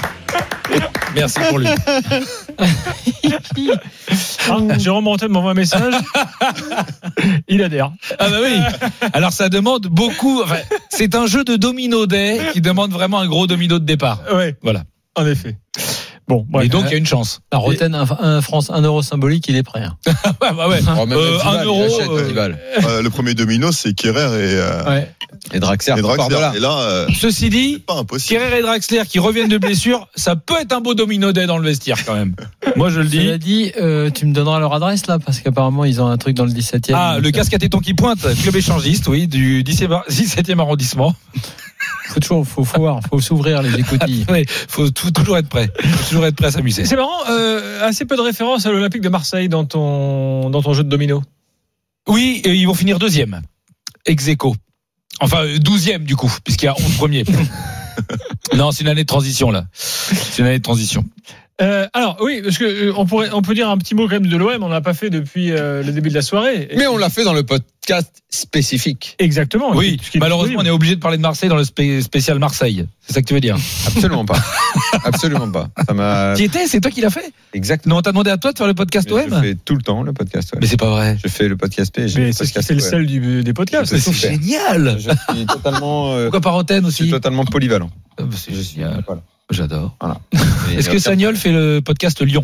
Merci pour lui. Ah, Jérôme Rotten m'envoie un message. Il adhère. Ah bah oui. Alors ça demande beaucoup. Enfin, c'est un jeu de domino day qui demande vraiment un gros domino de départ. Ouais. Voilà. En effet. Bon, ouais, et donc il y a une chance. La Roten, un, un, France, un euro symbolique, il est prêt. Hein. ouais, bah ouais. Oh, euh, Dival, un euro. Achète, euh... euh, le premier domino, c'est Kerrer et, euh, ouais. et Draxler. Et, Draxler. Et là, euh, ceci dit, Kerrer et Draxler qui reviennent de blessure, ça peut être un beau domino day dans le vestiaire quand même. Moi je le dis. Cela dit, euh, tu me donneras leur adresse là, parce qu'apparemment ils ont un truc dans le dix-septième. Ah, le casque à tétons qui pointe, club échangiste, oui, du dix-septième arrondissement. Faut toujours, faut, faut voir, faut s'ouvrir les écoutilles. Oui, faut tout, toujours être prêt, faut toujours être prêt à s'amuser. C'est marrant, euh, assez peu de références à l'Olympique de Marseille dans ton dans ton jeu de domino. Oui, et ils vont finir deuxième, ex aequo. Enfin douzième du coup, puisqu'il y a onze premiers. Non, c'est une année de transition là. C'est une année de transition. Euh, alors oui, parce que euh, on pourrait, on peut dire un petit mot quand même de l'O M. On l'a pas fait depuis euh, le début de la soirée. Mais on l'a fait dans le podcast spécifique. Exactement. Oui. Malheureusement, on est obligé de parler de Marseille dans le spé- spécial Marseille. C'est ça que tu veux dire? Absolument pas. Absolument pas. Ça m'a. Qui était? C'est toi qui l'as fait? Exactement. Non, on t'a demandé à toi de faire le podcast mais O M. Je fais tout le temps le podcast O M. Mais c'est pas vrai. Je fais le podcast P S G. Mais c'est, c'est le sel du, des podcasts. C'est génial. Je suis totalement. Euh, Pourquoi pas Roten aussi? Je suis totalement polyvalent. C'est génial. Voilà. J'adore. Voilà. Est-ce que Sagnol fait le podcast Lyon?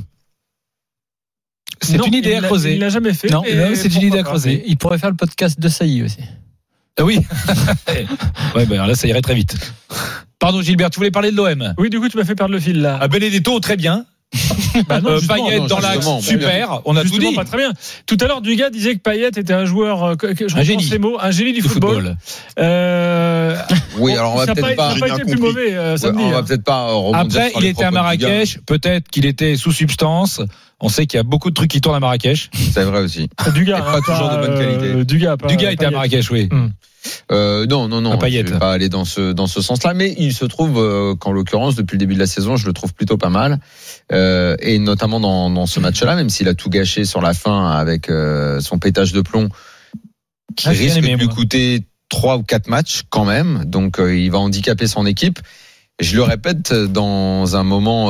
C'est non, une idée à creuser. Il l'a jamais fait. Non, c'est une idée à creuser. Il pourrait faire le podcast de Sailly aussi. Ah oui. Ouais, ben là, ça irait très vite. Pardon, Gilbert, tu voulais parler de l'O M? Oui, du coup, tu m'as fait perdre le fil là. Ah, Benedetto, très bien. Bah non, euh, Payet dans l'axe, super. On a justement, tout dit. Pas très bien. Tout à l'heure, Dugas disait que Payet était un joueur, je un génie, ces mots, un génie du football. football. Euh, oui, alors on va peut-être pas. Ça n'a pas été plus mauvais euh, samedi. Ouais, on va peut-être pas rebondir. Après, sur il les était à Marrakech. Peut-être qu'il était sous substance. On sait qu'il y a beaucoup de trucs qui tournent à Marrakech. C'est vrai aussi. Dugas, pas hein, toujours pas, de bonne qualité. Euh, Dugas, pas, Dugas était à Marrakech, oui. Hum. Euh, non, non, non. Je vais pas aller dans ce dans ce sens-là, mais il se trouve euh, qu'en l'occurrence, depuis le début de la saison, je le trouve plutôt pas mal, euh, et notamment dans dans ce match-là, même s'il a tout gâché sur la fin avec euh, son pétage de plomb. qui Ah, risque aimé, de lui moi. coûter trois ou quatre matchs quand même. Donc euh, il va handicaper son équipe. Je le répète, dans un moment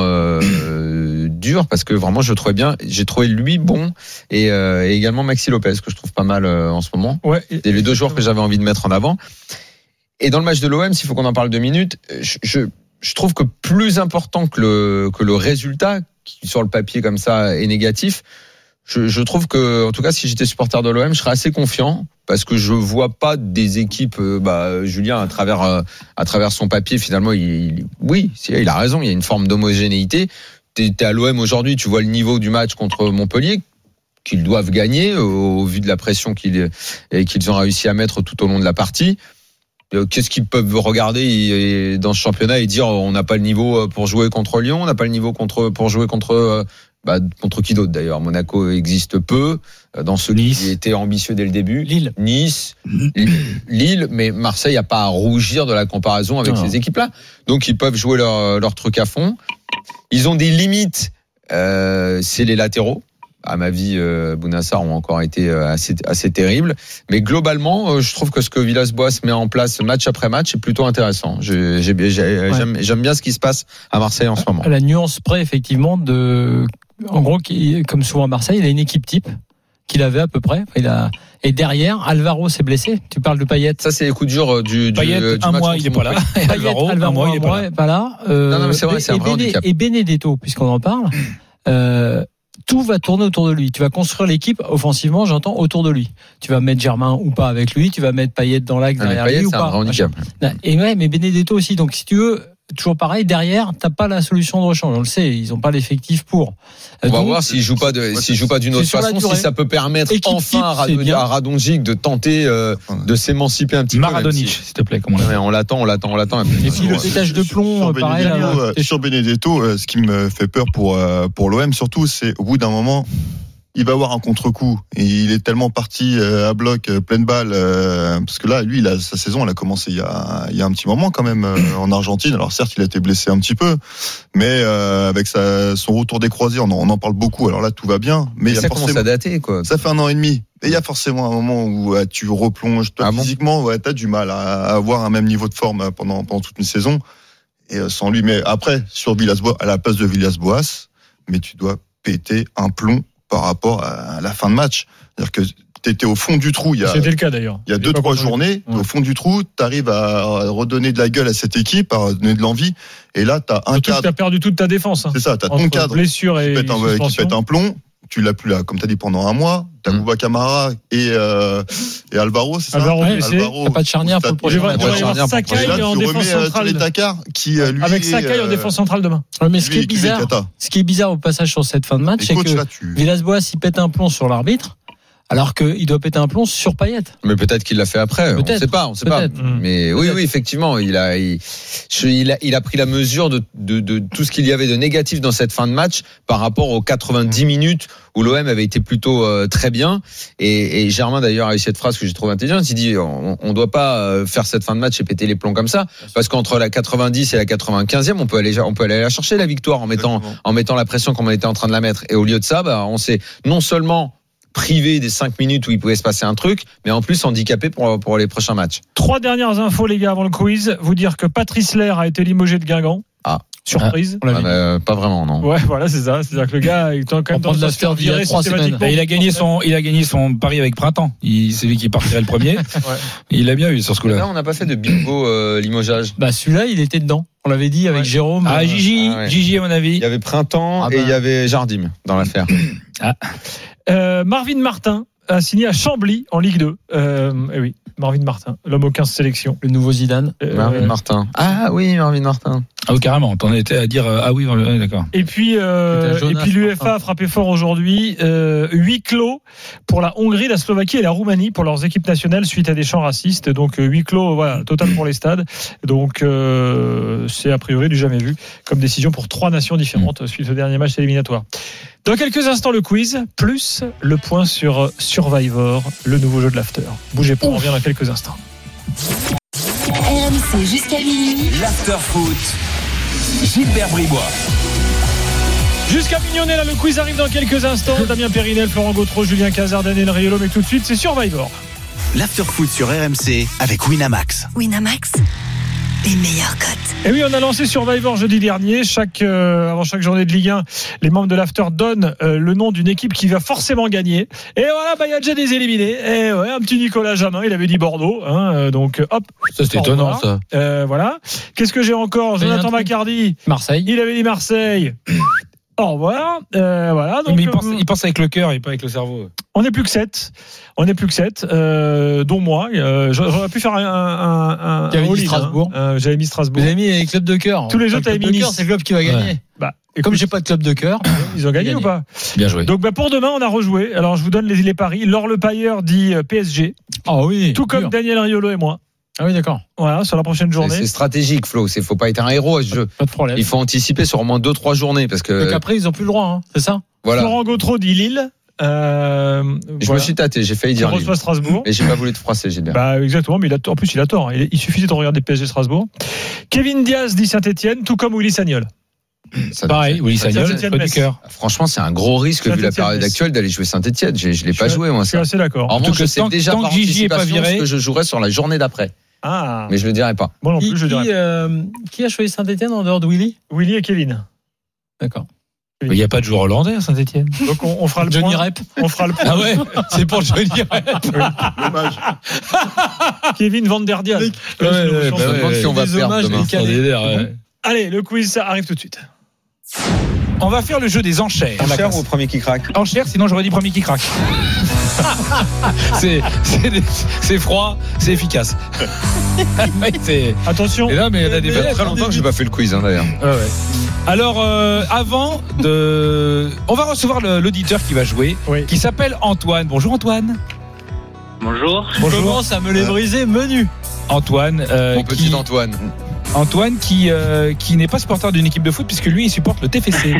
euh, dur, parce que vraiment je le trouvais bien. J'ai trouvé lui bon et, euh, et également Maxi Lopez que je trouve pas mal euh, en ce moment. Ouais. C'est les deux joueurs que j'avais envie de mettre en avant. Et dans le match de l'O M, s'il faut qu'on en parle deux minutes, je, je, je trouve que plus important que le, que le résultat, qui sur le papier comme ça est négatif, je, je trouve que, en tout cas, si j'étais supporter de l'O M, je serais assez confiant parce que je vois pas des équipes. Bah, Julien, à travers à travers son papier, finalement, il, il oui, il a raison. Il y a une forme d'homogénéité. T'es, t'es à l'O M aujourd'hui, tu vois le niveau du match contre Montpellier qu'ils doivent gagner au, au vu de la pression qu'ils qu'ils ont réussi à mettre tout au long de la partie. Qu'est-ce qu'ils peuvent regarder dans ce championnat et dire on n'a pas le niveau pour jouer contre Lyon, on n'a pas le niveau contre pour jouer contre bah, contre qui d'autre d'ailleurs. Monaco existe peu dans ceux nice. Qui étaient ambitieux dès le début. Lille, Nice, Lille, mais Marseille n'a pas à rougir de la comparaison avec non. ces équipes-là. Donc ils peuvent jouer leur leur truc à fond. Ils ont des limites, euh, c'est les latéraux. À ma vie, euh, Bounassar ont encore été assez, assez terribles. Mais globalement, euh, je trouve que ce que Villas-Boas met en place match après match est plutôt intéressant. Je, j'ai, j'ai, ouais. j'aime, j'aime bien ce qui se passe à Marseille en ce moment. À la nuance près, effectivement, de, en gros, qui, comme souvent à Marseille, il a une équipe type qu'il avait à peu près. Il a, et derrière, Alvaro s'est blessé. Tu parles de Payet. Ça, c'est les coups durs du, du, Payet, du un match. mois, il est pas là. Payet, Alvaro, Alvaro, un mois, il est pas là. Pas là. Euh, non, non, mais c'est vrai, c'est un vrai handicap. Et Benedetto, puisqu'on en parle, euh, tout va tourner autour de lui. Tu vas construire l'équipe offensivement, j'entends, autour de lui. Tu vas mettre Germain ou pas avec lui, tu vas mettre Payet dans l'axe derrière Payet, lui ou c'est pas. Un vrai handicap. Et ouais, mais Benedetto aussi. Donc si tu veux, toujours pareil, derrière, t'as pas la solution de rechange. On le sait, ils ont pas l'effectif pour. On Donc, va voir s'ils jouent pas de, s'ils jouent pas d'une autre façon, si ça peut permettre équipe enfin à, Radon, à Radonjic de tenter euh, de s'émanciper un petit Maradonic, peu. s'il te plaît, comment on ouais, on l'attend, on l'attend, on l'attend. Et puis le pétage de plomb, sur pareil. Benedetto, là, euh, sur Benedetto, euh, ce qui me fait peur pour euh, pour l'O M surtout, c'est au bout d'un moment. Il va avoir un contre-coup et il est tellement parti à bloc, pleine balle, parce que là, lui, il a, sa saison, elle a commencé il y a, il y a un petit moment quand même en Argentine. Alors certes, il a été blessé un petit peu, mais euh, avec sa, son retour des croisés, on en, on en parle beaucoup. Alors là, tout va bien, mais, mais il y a ça forcément, commence à dater, quoi. Ça fait un an et demi. Et il y a forcément un moment où ouais, tu replonges. Toi, ah physiquement, ouais, t'as du mal à, à avoir un même niveau de forme pendant pendant toute une saison. Et euh, sans lui, mais après, sur Villas-Boas, à la place de Villas-Boas, mais tu dois péter un plomb par rapport à la fin de match. C'est-à-dire que t'étais au fond du trou il y a, C'était le cas d'ailleurs. Il y a deux, trois journées, ouais. Au fond du trou, t'arrives à redonner de la gueule à cette équipe, à redonner de l'envie, et là t'as un Surtout cadre. T'as perdu toute ta défense. Hein. C'est ça, t'as ton cadre. Blessure et qui pète, un, qui pète un plomb. Tu l'as plus là, comme t'as dit, pendant un mois. T'as mmh. Bouba Camara et, euh, et Alvaro, c'est ça? Alvaro, ouais, Alvaro. T'as pas de charnière pour le projet. Il va y avoir Sakai en défense centrale. Dakar, qui, lui, avec Sakai en défense centrale demain. Mais ce qui est bizarre, ce qui est bizarre au passage sur cette fin de match, c'est que Villas-Boas, il pète un plomb sur l'arbitre. Alors qu'il doit péter un plomb sur Payet. Mais peut-être qu'il l'a fait après. Peut-être. On ne sait pas, on sait pas. Mmh. Mais oui, oui, effectivement, il a, il, il a, il a pris la mesure de, de, de tout ce qu'il y avait de négatif dans cette fin de match par rapport aux quatre-vingt-dix minutes où l'O M avait été plutôt euh, très bien. Et, et Germain d'ailleurs a eu cette phrase que j'ai trouvée intelligente. Il dit, on, on doit pas faire cette fin de match et péter les plombs comme ça, parce qu'entre la quatre-vingt-dix et la quatre-vingt-quinzième, on peut aller, on peut aller la chercher la victoire en mettant, en mettant la pression comme on était en train de la mettre. Et au lieu de ça, bah, on s'est non seulement privé des cinq minutes où il pouvait se passer un truc, mais en plus handicapé pour, pour les prochains matchs. Trois dernières infos, les gars, avant le quiz. Vous dire que Patrice Lair a été limogé de Guingamp. Ah. Surprise. Ah, bah, pas vraiment, non. Ouais, voilà, c'est ça. C'est-à-dire que le gars, il est quand même dans de la faire virer systématiquement. Il a gagné son, il a gagné son pari avec Printemps. Il, c'est lui qui partirait le premier. Ouais. Il l'a bien eu sur ce coup-là. Là, on n'a pas fait de bingo euh, limogeage. Bah, celui-là, il était dedans. On l'avait dit avec ouais. Jérôme. Ah, Gigi, ah, ouais. Gigi, à mon avis. Il y avait Printemps ah, bah. et il y avait Jardim dans l'affaire. Ah. Euh, Marvin Martin a signé à Chambly en Ligue deux. Euh, eh oui, Marvin Martin, l'homme aux quinze sélections. Le nouveau Zidane. Euh, Marvin Martin. Ah oui, Marvin Martin. Ah oui, carrément. T'en étais à dire ah oui, d'accord. Et puis, euh, et puis l'UEFA a frappé fort aujourd'hui. Euh, huis clos pour la Hongrie, la Slovaquie et la Roumanie pour leurs équipes nationales suite à des chants racistes. Donc huis clos, voilà, total pour les stades. Donc euh, c'est a priori du jamais vu comme décision pour trois nations différentes suite au dernier match éliminatoire. Dans quelques instants, le quiz, plus le point sur Survivor, le nouveau jeu de l'after. Bougez pas, on revient dans quelques instants. R M C jusqu'à minuit. L'after foot. Gilbert Bribois. Jusqu'à Mignonnet, là, le quiz arrive dans quelques instants. Damien Périnel, Florent Gautreau, Julien Cazard, Daniel Riolo, mais tout de suite, c'est Survivor. l'after-foot sur R M C avec Winamax. Winamax, les meilleurs cotes. Et oui, on a lancé Survivor jeudi dernier. Chaque, euh, avant chaque journée de Ligue un, les membres de l'After donnent euh, le nom d'une équipe qui va forcément gagner. Et voilà, bah, il y a déjà des éliminés. Et ouais, un petit Nicolas Jamin, il avait dit Bordeaux. Hein, euh, donc hop. Ça, c'est étonnant, revoir. ça. Euh, voilà. Qu'est-ce que j'ai encore? Jonathan Maccardy. Marseille. Il avait dit Marseille. Au revoir. Euh, voilà. Donc, mais il pense, euh, il pense avec le cœur et pas avec le cerveau. On n'est plus que sept. On n'est plus que sept, euh, dont moi. Euh, j'aurais pu faire un. un, un J'avais mis all-in, Strasbourg. Hein. Euh, j'avais mis Strasbourg. Vous avez mis les clubs de cœur. Tous les autres, t'avais mis Nice. C'est le club qui va gagner. Ouais. Bah, et comme j'ai pas de club de cœur, ils ont gagné, gagné ou pas? Bien joué. Donc bah, pour demain, on a rejoué. Alors je vous donne les, les paris. Laure Le Pailleur dit P S G. Ah oui. Tout comme Daniel Riolo et moi. Ah oui, d'accord. Voilà, sur la prochaine journée. C'est, c'est stratégique, Flo. Il faut pas être un héros à ce jeu. Pas de problème. Il faut anticiper sur au moins deux trois journées parce que. Donc après, ils ont plus le droit, hein, c'est ça? Voilà. Florent Gautreau dit Lille. Euh, je voilà. me suis tâté, j'ai failli dire. Il reçoit Strasbourg. Et j'ai pas voulu te froisser, Gilbert. Bah exactement, mais il a, en plus il a tort. Il, il suffisait de regarder P S G Strasbourg. Kevin Diaz dit Saint-Etienne, tout comme Willy Sagnol. Ça Pareil, Willy Sagnol, pas du cœur. Franchement, c'est un gros risque vu la période actuelle d'aller jouer Saint-Etienne. Je, je l'ai pas joué moi. Je suis assez d'accord. En revanche, je sais tant, déjà tant par que Gigi est pas anticipation viré, ce que je jouerai sur la journée d'après. Ah. Mais je le dirai pas. Moi non plus, qui, je dirai qui, pas. Euh, qui a choisi Saint-Etienne en dehors de Willy? Willy et Kevin. D'accord. Il n'y a pas de joueur hollandais à Saint-Etienne. Donc on, on fera le Johnny point. Rep. On fera le point. Ah ouais, c'est pour Johnny Rep. Dommage. Kevin Van Der Diaz. Ouais, ouais, ouais, Je me demande si on va perdre demain. Allez, le quiz ça arrive tout de suite. On va faire le jeu des enchères. Enchères ou premier qui craque? Enchères, sinon j'aurais dit premier qui craque. c'est, c'est, c'est froid, c'est efficace. c'est... Attention. Et là, mais il y a des Ça fait très longtemps que j'ai pas fait le quiz hein, d'ailleurs. Ouais, ouais. Alors, euh, avant de. On va recevoir le, l'auditeur qui va jouer, oui. qui s'appelle Antoine. Bonjour Antoine. Bonjour. Bonjour. Comment ça me l'est brisé, menu. Antoine. Euh, Mon petit qui... Antoine. Antoine qui, euh, qui n'est pas supporter d'une équipe de foot puisque lui il supporte le T F C.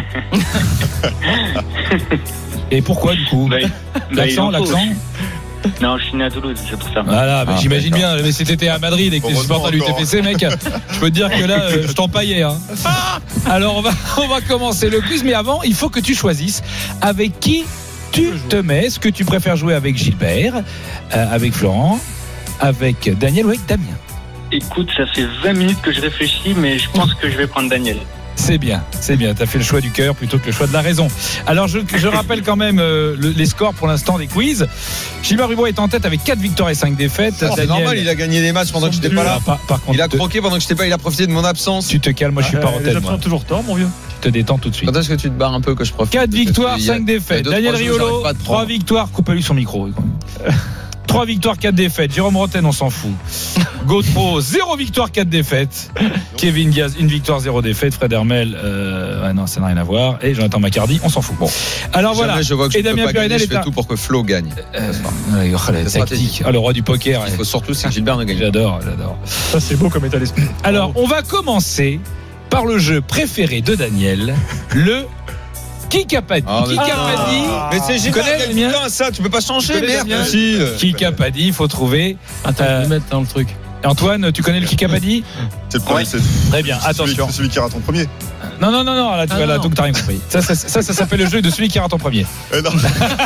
Et pourquoi du coup? bah, L'accent, bah, l'accent Non, je suis né à Toulouse, c'est pour ça. Voilà, bah, ah, j'imagine d'accord. bien. Mais si t'étais à Madrid et que tu supportais du T F C, mec, je peux te dire que là, euh, je t'empaillais. Hein. Alors on va, on va commencer le quiz, mais avant, il faut que tu choisisses avec qui tu te mets. Est-ce que tu préfères jouer avec Gilbert, euh, avec Florent, avec Daniel ou avec Damien? Écoute, ça fait vingt minutes que je réfléchis, mais je pense que je vais prendre Daniel. C'est bien, c'est bien. Tu as fait le choix du cœur plutôt que le choix de la raison. Alors, je, je rappelle quand même euh, le, les scores pour l'instant des quiz. Gilbert Rubois est en tête avec quatre victoires et cinq défaites. Oh, c'est Daniel, normal, il a gagné des matchs pendant que j'étais pas là. Par, par contre, il a croqué pendant que j'étais pas là. Il a profité de mon absence. Tu te calmes, moi je suis ah, pas en tête. Les moi. toujours tort, mon vieux. Tu te détends tout de suite. Quand est-ce que tu te barres un peu que je profite? quatre victoires, cinq a, défaites. deux, Daniel Riolo, trois victoires. Coupe-lui son micro. trois victoires, quatre défaites. Jérôme Rotten, on s'en fout. Gautreau, zéro victoire, quatre défaites. Kevin Diaz, une victoire, zéro défaite. Fred Hermel, euh, ouais, non, ça n'a rien à voir. Et Jonathan Maccardy, on s'en fout. Bon. Alors Jamais voilà. Je vois que je et peux Damien pas gagner, Périnel je est fais un... tout pour que Flo gagne. Euh, ouais, oh, la tactique. Oh, le roi du poker. Il faut surtout si Gilbert ne gagne. J'adore, j'adore. Ça, c'est beau comme état d'esprit. Alors, on va commencer par le jeu préféré de Daniel, le Qui a pas dit? Ah, Qui a pas dit? Mais c'est Tu connais Gilbert, Damien? putain, ça, tu peux pas changer, merde. Si. Qui a pas dit? Il faut trouver. Attends, je vais mettre dans le truc. Antoine, tu connais le Qui a pas dit? C'est le premier. C'est, Très bien, c'est attention. Celui, c'est celui qui rate en premier. Non, non, non, non, là, tu Ah, vas là, non. donc t'as rien compris. Ça, ça, ça, ça s'appelle le jeu de celui qui rate en premier. Eh non.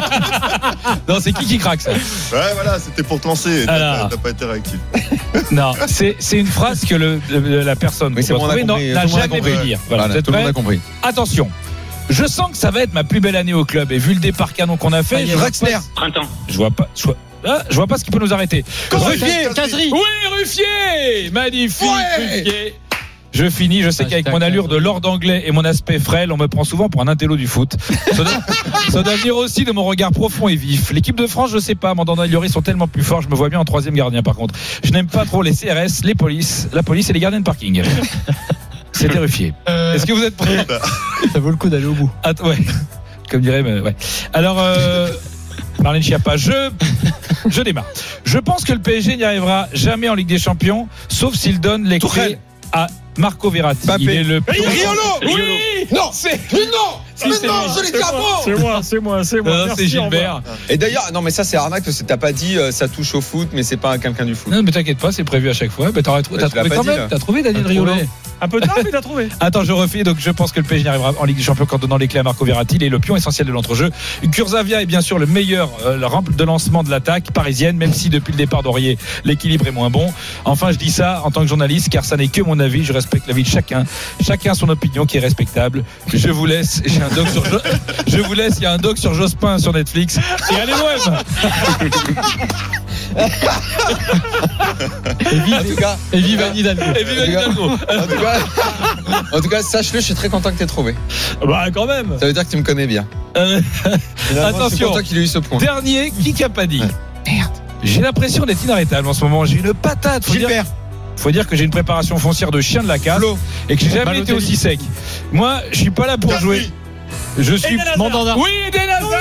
Non, c'est qui qui craque, ça? Ouais, voilà, c'était pour te lancer. T'as, Alors. t'as, t'as pas été réactif. Non, c'est, c'est une phrase que le, le- la personne Mais qu'on c'est va bon, on a trouver compris, n'a tout le monde a jamais compris. pu dire. Voilà, Voilà, vous êtes tout le monde prêts? a compris. Attention. Je sens que ça va être ma plus belle année au club et vu le départ canon qu'on a fait, je vois Draxler. pas, Printemps. je vois pas, je vois, ah, je vois pas ce qui peut nous arrêter. Ruffier, Cazerie. Oui, Ruffier, magnifique. Ouais. Ruffier. Je finis, je sais Ah, qu'avec j'étais mon à allure de quinze. lord anglais et mon aspect frêle, on me prend souvent pour un intello du foot. Ça doit, ça doit venir aussi de mon regard profond et vif. L'équipe de France, je sais pas, Mandanda et Lloris sont tellement plus forts, je me vois bien en troisième gardien par contre. Je n'aime pas trop les C R S, les polices, la police et les gardiens de parking. C'était Ruffier. Est-ce que vous êtes prêts? Ça vaut le coup d'aller au bout. Att- ouais, comme dirait, mais ouais. Alors, euh, Marlène Schiappa, je, je démarre. Je pense que le P S G n'y arrivera jamais en Ligue des Champions, sauf s'il donne les clés à Marco Verratti. Mbappé. Il est le Riolo. Oui. Non, c'est non, Si, mais c'est non, lui. je l'ai C'est dit moi, avant. c'est moi, c'est moi, c'est moi. Non, Merci, c'est Gilbert. au revoir. Et d'ailleurs, non, mais ça c'est arnaque parce que t'as pas dit euh, ça touche au foot, mais c'est pas quelqu'un du foot. Non, mais t'inquiète pas, c'est prévu à chaque fois. Mais t'aurais trou- Ouais, t'as tu l'as trouvé pas quand dit, même. là. T'as trouvé Daniel T'as Riolo? trouvé. Un peu tard, mais t'as trouvé. Attends, je refais. Donc, je pense que le P S G arrivera en Ligue des Champions qu'en donnant les clés à Marco Verratti. Il est le pion essentiel de l'entrejeu. Kurzawa est bien sûr le meilleur euh, la rampe de lancement de l'attaque parisienne, même si depuis le départ d'Aurier, l'équilibre est moins bon. Enfin, je dis ça en tant que journaliste, car ça n'est que mon avis. Je respecte l'avis de chacun. Chacun son opinion qui est respectable. Je vous laisse. J'ai un doc sur. Je vous laisse. Il y a un doc sur Jospin sur Netflix. Et allez l'O M. Et vive, en tout cas, et vive Anne Hidalgo. Et vive Anne Hidalgo. En tout cas, en tout cas, sache-le, je suis très content que tu aies trouvé. Bah, quand même. Ça veut dire que tu me connais bien. Euh, attention. Je suis content qu'il ait eu ce point. Dernier, qui a pas dit. Merde. J'ai l'impression d'être inarrêtable en ce moment. J'ai une patate. Faut Gilbert. Dire, faut dire que j'ai une préparation foncière de chien de la casse. Flo. Et que j'ai jamais Balotelli. été aussi sec. Moi, je suis pas là pour jouer. Je suis Mandanda. Oui, Eden Hazard.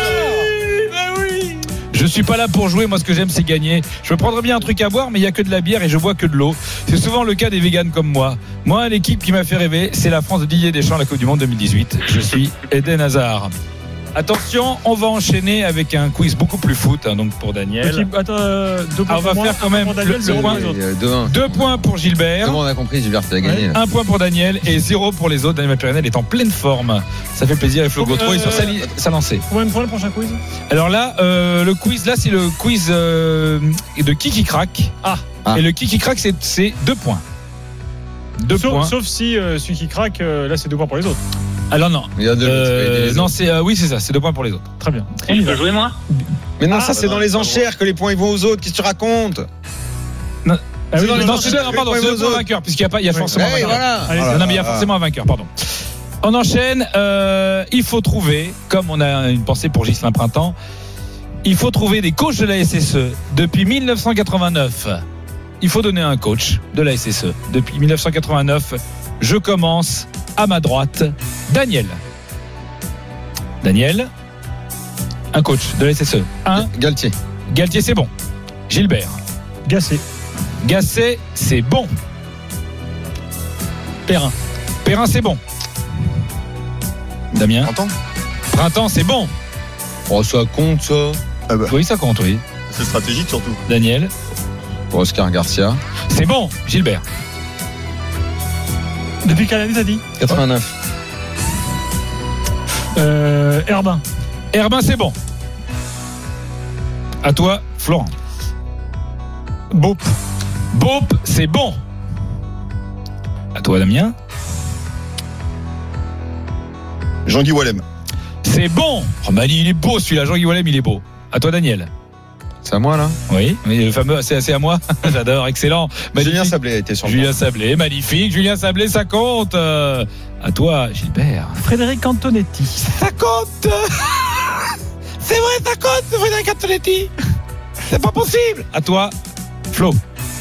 Je suis pas là pour jouer, moi ce que j'aime c'est gagner. Je me prendrais bien un truc à boire, mais il y a que de la bière et je bois que de l'eau. C'est souvent le cas des véganes comme moi. Moi, l'équipe qui m'a fait rêver, c'est la France de Didier Deschamps, la Coupe du Monde deux mille dix-huit. Je suis Eden Hazard. Attention, on va enchaîner avec un quiz beaucoup plus foot, hein, donc pour Daniel. Petit, attends, euh, deux points Ah, on va pour faire moi, quand même un point Daniel, le, zéro le point. pour les autres. deux un. Deux points pour Gilbert. Comment on a compris, Gilbert, tu as gagné. Ouais. Un point pour Daniel et zéro pour les autres. Daniel Périnel est en pleine forme. Ça fait plaisir. Et Flo Gautreau est sur sa, li- sa lancée. Combien de points le prochain quiz? Alors là, euh, le quiz, là, c'est le quiz euh, de qui qui craque. Ah. Ah. Et le qui qui craque, c'est, c'est deux points. Deux sauf, points. Sauf si euh, celui qui craque, euh, là, c'est deux points pour les autres. Alors non. Il y a deux, euh, les non, autres. c'est euh, oui, c'est ça. C'est deux points pour les autres. Très bien. Je peux jouer, moi? Mais non, Ah, ça, c'est bah dans non, les pas enchères que les points ils vont aux autres. Qu'est-ce que tu racontes? Non, Ah oui, non, non, non, non, c'est non, deux, pardon, c'est deux points vainqueur, puisqu'il y a pas, il y a Oui. forcément un Hey, vainqueur. voilà. Allez, Non, non, mais il y a forcément un vainqueur, pardon. On enchaîne. Euh, il faut trouver, comme on a une pensée pour Ghislain Printemps, il faut trouver des coachs de la S S E depuis dix-neuf cent quatre-vingt-neuf. Il faut donner un coach de la S S E depuis dix-neuf cent quatre-vingt-neuf. Je commence à ma droite, Daniel. Daniel, un coach de la S S E. Un. Galtier. Galtier, c'est bon. Gilbert. Gassé. Gasset, c'est bon. Perrin. Perrin, c'est bon. Damien. Printemps. Printemps, c'est bon. Oh, ça compte, ça. Ah bah, Oui, ça compte, oui. c'est stratégique surtout. Daniel. Pour Oscar Garcia. C'est bon. Gilbert. Depuis quelle année t'as dit? quatre-vingt-neuf. Euh, Herbin. Herbin, c'est bon. À toi, Florent. Beaup. Beaup, c'est bon. À toi, Damien. Jean-Guy Wallem. C'est bon. Oh, Mani, il est beau celui-là. Jean-Guy Wallem, il est beau. À toi, Daniel. C'est à moi, là? Oui, mais le fameux, c'est, c'est à moi. J'adore, excellent. Magnifique. Julien Sablé a été sur le Julien banc. Sablé, magnifique. Julien Sablé, ça compte. Euh, à toi, Gilbert. Frédéric Antonetti. Ça compte. C'est vrai, ça compte, Frédéric Antonetti. C'est pas possible. À toi, Flo.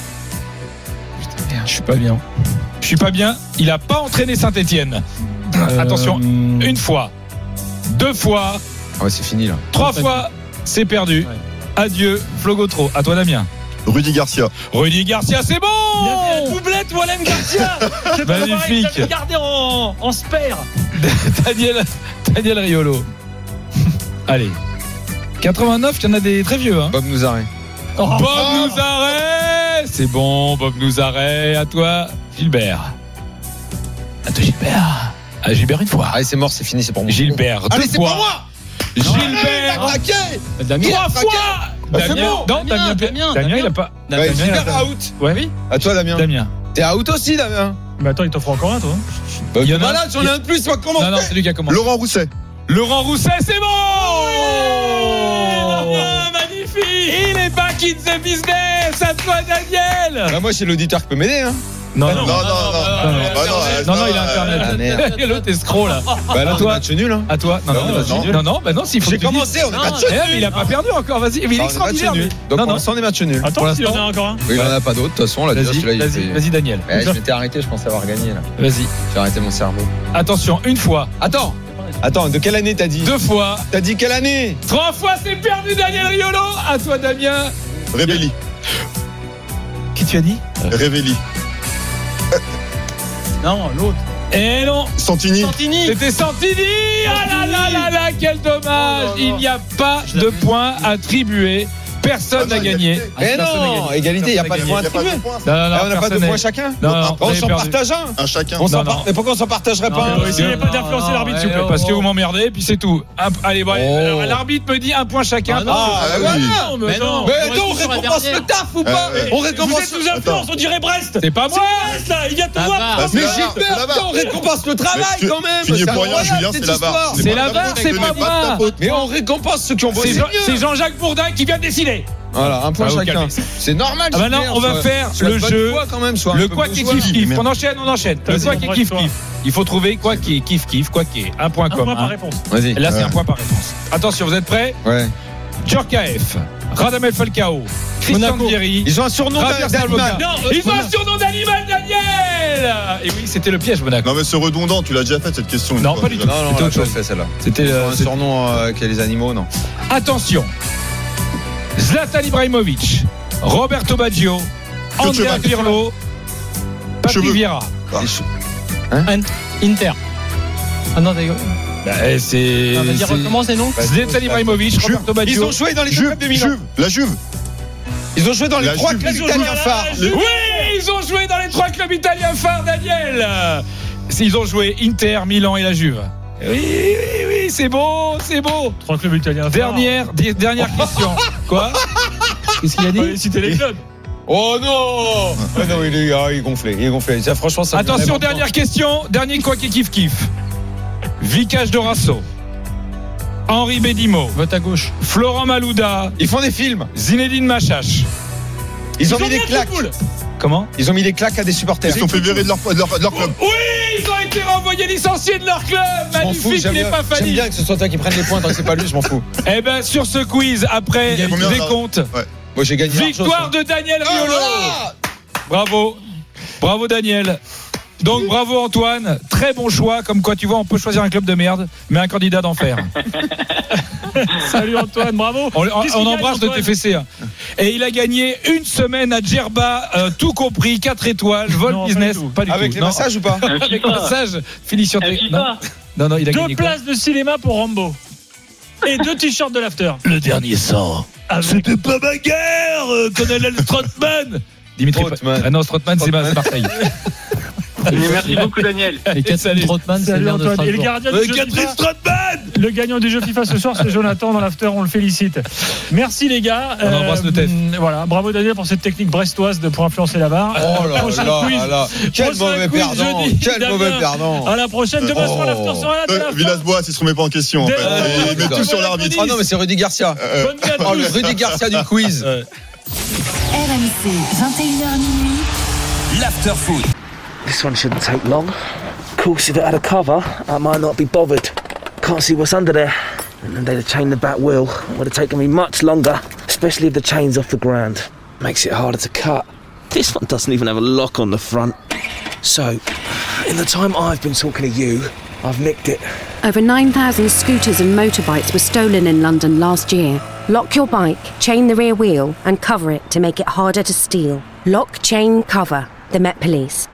Je suis pas bien. Je suis pas bien. Il a pas entraîné Saint-Étienne. Euh, Attention, une fois, deux fois, Ah ouais, c'est fini, là. trois fois, c'est perdu. Ouais. Adieu, Flo Gautreau. À toi, Damien. Rudy Garcia. Rudy Garcia, c'est bon. Il a fait la doublette, Wallem Garcia. C'est pas pareil, Magnifique. il l'a gardé en, en spare. Daniel, Daniel Riolo. Allez. quatre-vingt-neuf, il y en a des très vieux. Hein. Bob Nouzaret. Oh, Bob oh. Nouzaret. C'est bon, Bob Nouzaret. À toi, Gilbert. À toi, Gilbert. À Gilbert une fois. Allez, c'est mort, c'est fini, c'est pour moi. Gilbert deux Allez, c'est fois. pour moi. Gilbert Craqué. Damien. trois craqué. fois. Bah, c'est Damien, bon. non, Damien, Damien, Damien, Damien, il a Damien. pas. Ouais, Damien, il a Gilbert pas- out. Ouais, oui. À toi, Damien. Damien. T'es out aussi, Damien. Mais attends, il t'offre encore un, toi. Bah, Il y en a malade, un- j'en ai un de plus, moi, comment Non, non, c'est lui qui a commencé. Laurent Rousset. Laurent Rousset, c'est bon. Ah, magnifique. Il est back in the business. À toi, Daniel. Bah, moi, c'est l'auditeur qui peut m'aider, hein. Non, Non, non, non. non, bah, Non, non, ça, il a Internet. Ah, merde. L'autre escroc, là. Bah, là, À toi, toi. match nul, hein. À toi. Non, non, Non, vas-y. non. non, non, bah non, s'il faut J'ai que tu dises. commencé, on est Non, match Eh, mais nul. il a pas perdu encore, vas-y. Mais il est On est match extraordinaire. nul. lui. Donc, Non, pour non. l'instant, on est match nul. Attends, Pour s'il y en a l'instant. encore un. Oui, il en a pas d'autres, de toute façon, là, déjà, Vas-y, celui-là, il vas-y, fait- vas-y, Daniel. Ouais, je m'étais arrêté, je pensais avoir gagné, là. Vas-y. J'ai arrêté mon cerveau. Attention, une fois, Attends. Attends, de quelle année t'as dit? deux fois, T'as dit quelle année? trois fois, c'est perdu, Daniel Riolo. À toi, Damien. Révéli. Qui tu as dit? Révéli. Non, l'autre. Eh non. Santini. Santini. C'était Santini. Ah là là là là, quel dommage. Il n'y a pas de points attribués. Personne n'a gagné. Mais non, égalité, il n'y a pas de points attribués. Non, non, non, on n'a pas de points chacun. Non, non, on s'en partage un. Un chacun. Mais pourquoi on s'en partagerait pas un? Essayez pas d'influencer l'arbitre, s'il vous plaît. Parce que vous m'emmerdez, et puis c'est tout. Allez, bon, alors, l'arbitre me dit un point chacun. Ah, voilà. Mais non, mais non, on récompense le taf ou pas? On récompense. Vous êtes sous influence, on dirait Brest. C'est pas moi. Brest là, il vient te voir. Mais j'ai peur, on récompense le travail quand même. Tu n'y es pour rien, Julien, c'est la barre. C'est la barre, c'est pas moi. Mais on récompense ceux qui ont bossé. C'est Jean-Jacques Bourdin qui vient de décider. Voilà, un point Ah, chacun. C'est normal. Ah bah non, on va faire le jeu. Quand même, le quoi qui kiff kiff. On enchaîne, on enchaîne. Le quoi qui kiff kiff. Il faut trouver quoi qui est kiff kiff, quoi qui est. Un point comme. Un point par réponse. Vas-y. Là, c'est un point par réponse. Attention, vous êtes prêts? Ouais. Djorkaeff, Radamel Falcao, Christian Vieri. Ils ont un surnom d'animal. Ils ont un surnom d'animal, Daniel. Et oui, c'était le piège, Monaco. Non, mais c'est redondant, tu l'as déjà fait cette question. Non, pas du tout. Non, non, c'était on autre chose. fait celle-là. C'était un surnom qui a les animaux, non. Attention. Zlatan Ibrahimovic, Roberto Baggio, Andrea Pirlo, Patrick Vieira. Hein Inter. Ah non, d'ailleurs. Bah, c'est. Non, vas-y, recommence les noms. Zlatan Ibrahimovic, Roberto Baggio. Ils ont joué dans les deux clubs de Milan. La Juve. Ils ont joué dans les trois clubs italiens phares. Oui, ils ont joué dans les trois clubs italiens phares, Daniel. Ils ont joué Inter, Milan et la Juve. Oui, oui, oui, c'est beau, c'est beau. Trois clubs italiens. Dernière, dernière question. Quoi? Qu'est-ce qu'il a dit? Citer les clubs. Oh non! Ah non, il est, ah, il est gonflé, il est gonflé. Ça, franchement, ça. Attention, dernière question, dernier quoi qui kiff kiff. Vicage Dorasso, Henri Bédimo, vote à gauche. Florent Malouda. Ils font des films. Zinedine Machache. Ils, ils ont, ont mis des claques. Comment? Ils ont mis des claques à des supporters. Ils se sont fait virer de leur, de leur, de leur club. Oui, ils ont été renvoyés licenciés de leur club. Magnifique, il n'est pas failli. J'aime bien que ce soit toi qui prenne les points, tant que c'est pas lui, je m'en fous. Eh ben, sur ce quiz, après des comptes. Ouais. Moi, j'ai gagné. Victoire de Daniel Riolo. Oh, bravo. Bravo, Daniel. Donc bravo Antoine, très bon choix, comme quoi tu vois on peut choisir un club de merde mais un candidat d'enfer. Salut Antoine, bravo. On, on, on embrasse de T F C. Et il a gagné une semaine à Djerba, euh, tout compris, quatre étoiles, vol non, business, pas du tout. Pas du avec tout. les non. massages ou pas? Avec les massages, finition de non. non, non, il a deux gagné places quoi? de cinéma pour Rambo et deux t-shirts de l'after. Le dernier sang. Avec... C'était pas ma guerre, euh, Colonel Strootman. Dimitri Strootman. Ah non, Strootman, c'est Marseille. Merci beaucoup Daniel. Et Catherine Strootman, c'est le Antoine. Et le gardien du jeu FIFA, le gagnant du jeu FIFA ce soir, c'est Jonathan dans l'after, on le félicite. Merci les gars. On euh, embrasse le T F. Voilà, bravo Daniel pour cette technique brestoise de pour influencer la barre. Oh là prochain là quiz. là là. Quel mauvais quiz perdant. Jeudi, Quel Damien. mauvais perdant. À la prochaine, demain soir oh. l'after sera là. Euh, Villas-Boas, il se remet pas en question. En fait. Euh, il met tout sur l'arbitre. Ah non, mais c'est Rudy Garcia. Euh, Bonne nuit à oh, tous. le Rudy Garcia du quiz. R M C, vingt et une heures minuit. L'after food. This one shouldn't take long. Of course, if it had a cover, I might not be bothered. Can't see what's under there. And then they'd have chained the back wheel. It would have taken me much longer, especially if the chain's off the ground. Makes it harder to cut. This one doesn't even have a lock on the front. So, in the time I've been talking to you, I've nicked it. Over nine thousand scooters and motorbikes were stolen in London last year. Lock your bike, chain the rear wheel, and cover it to make it harder to steal. Lock, chain, cover. The Met Police.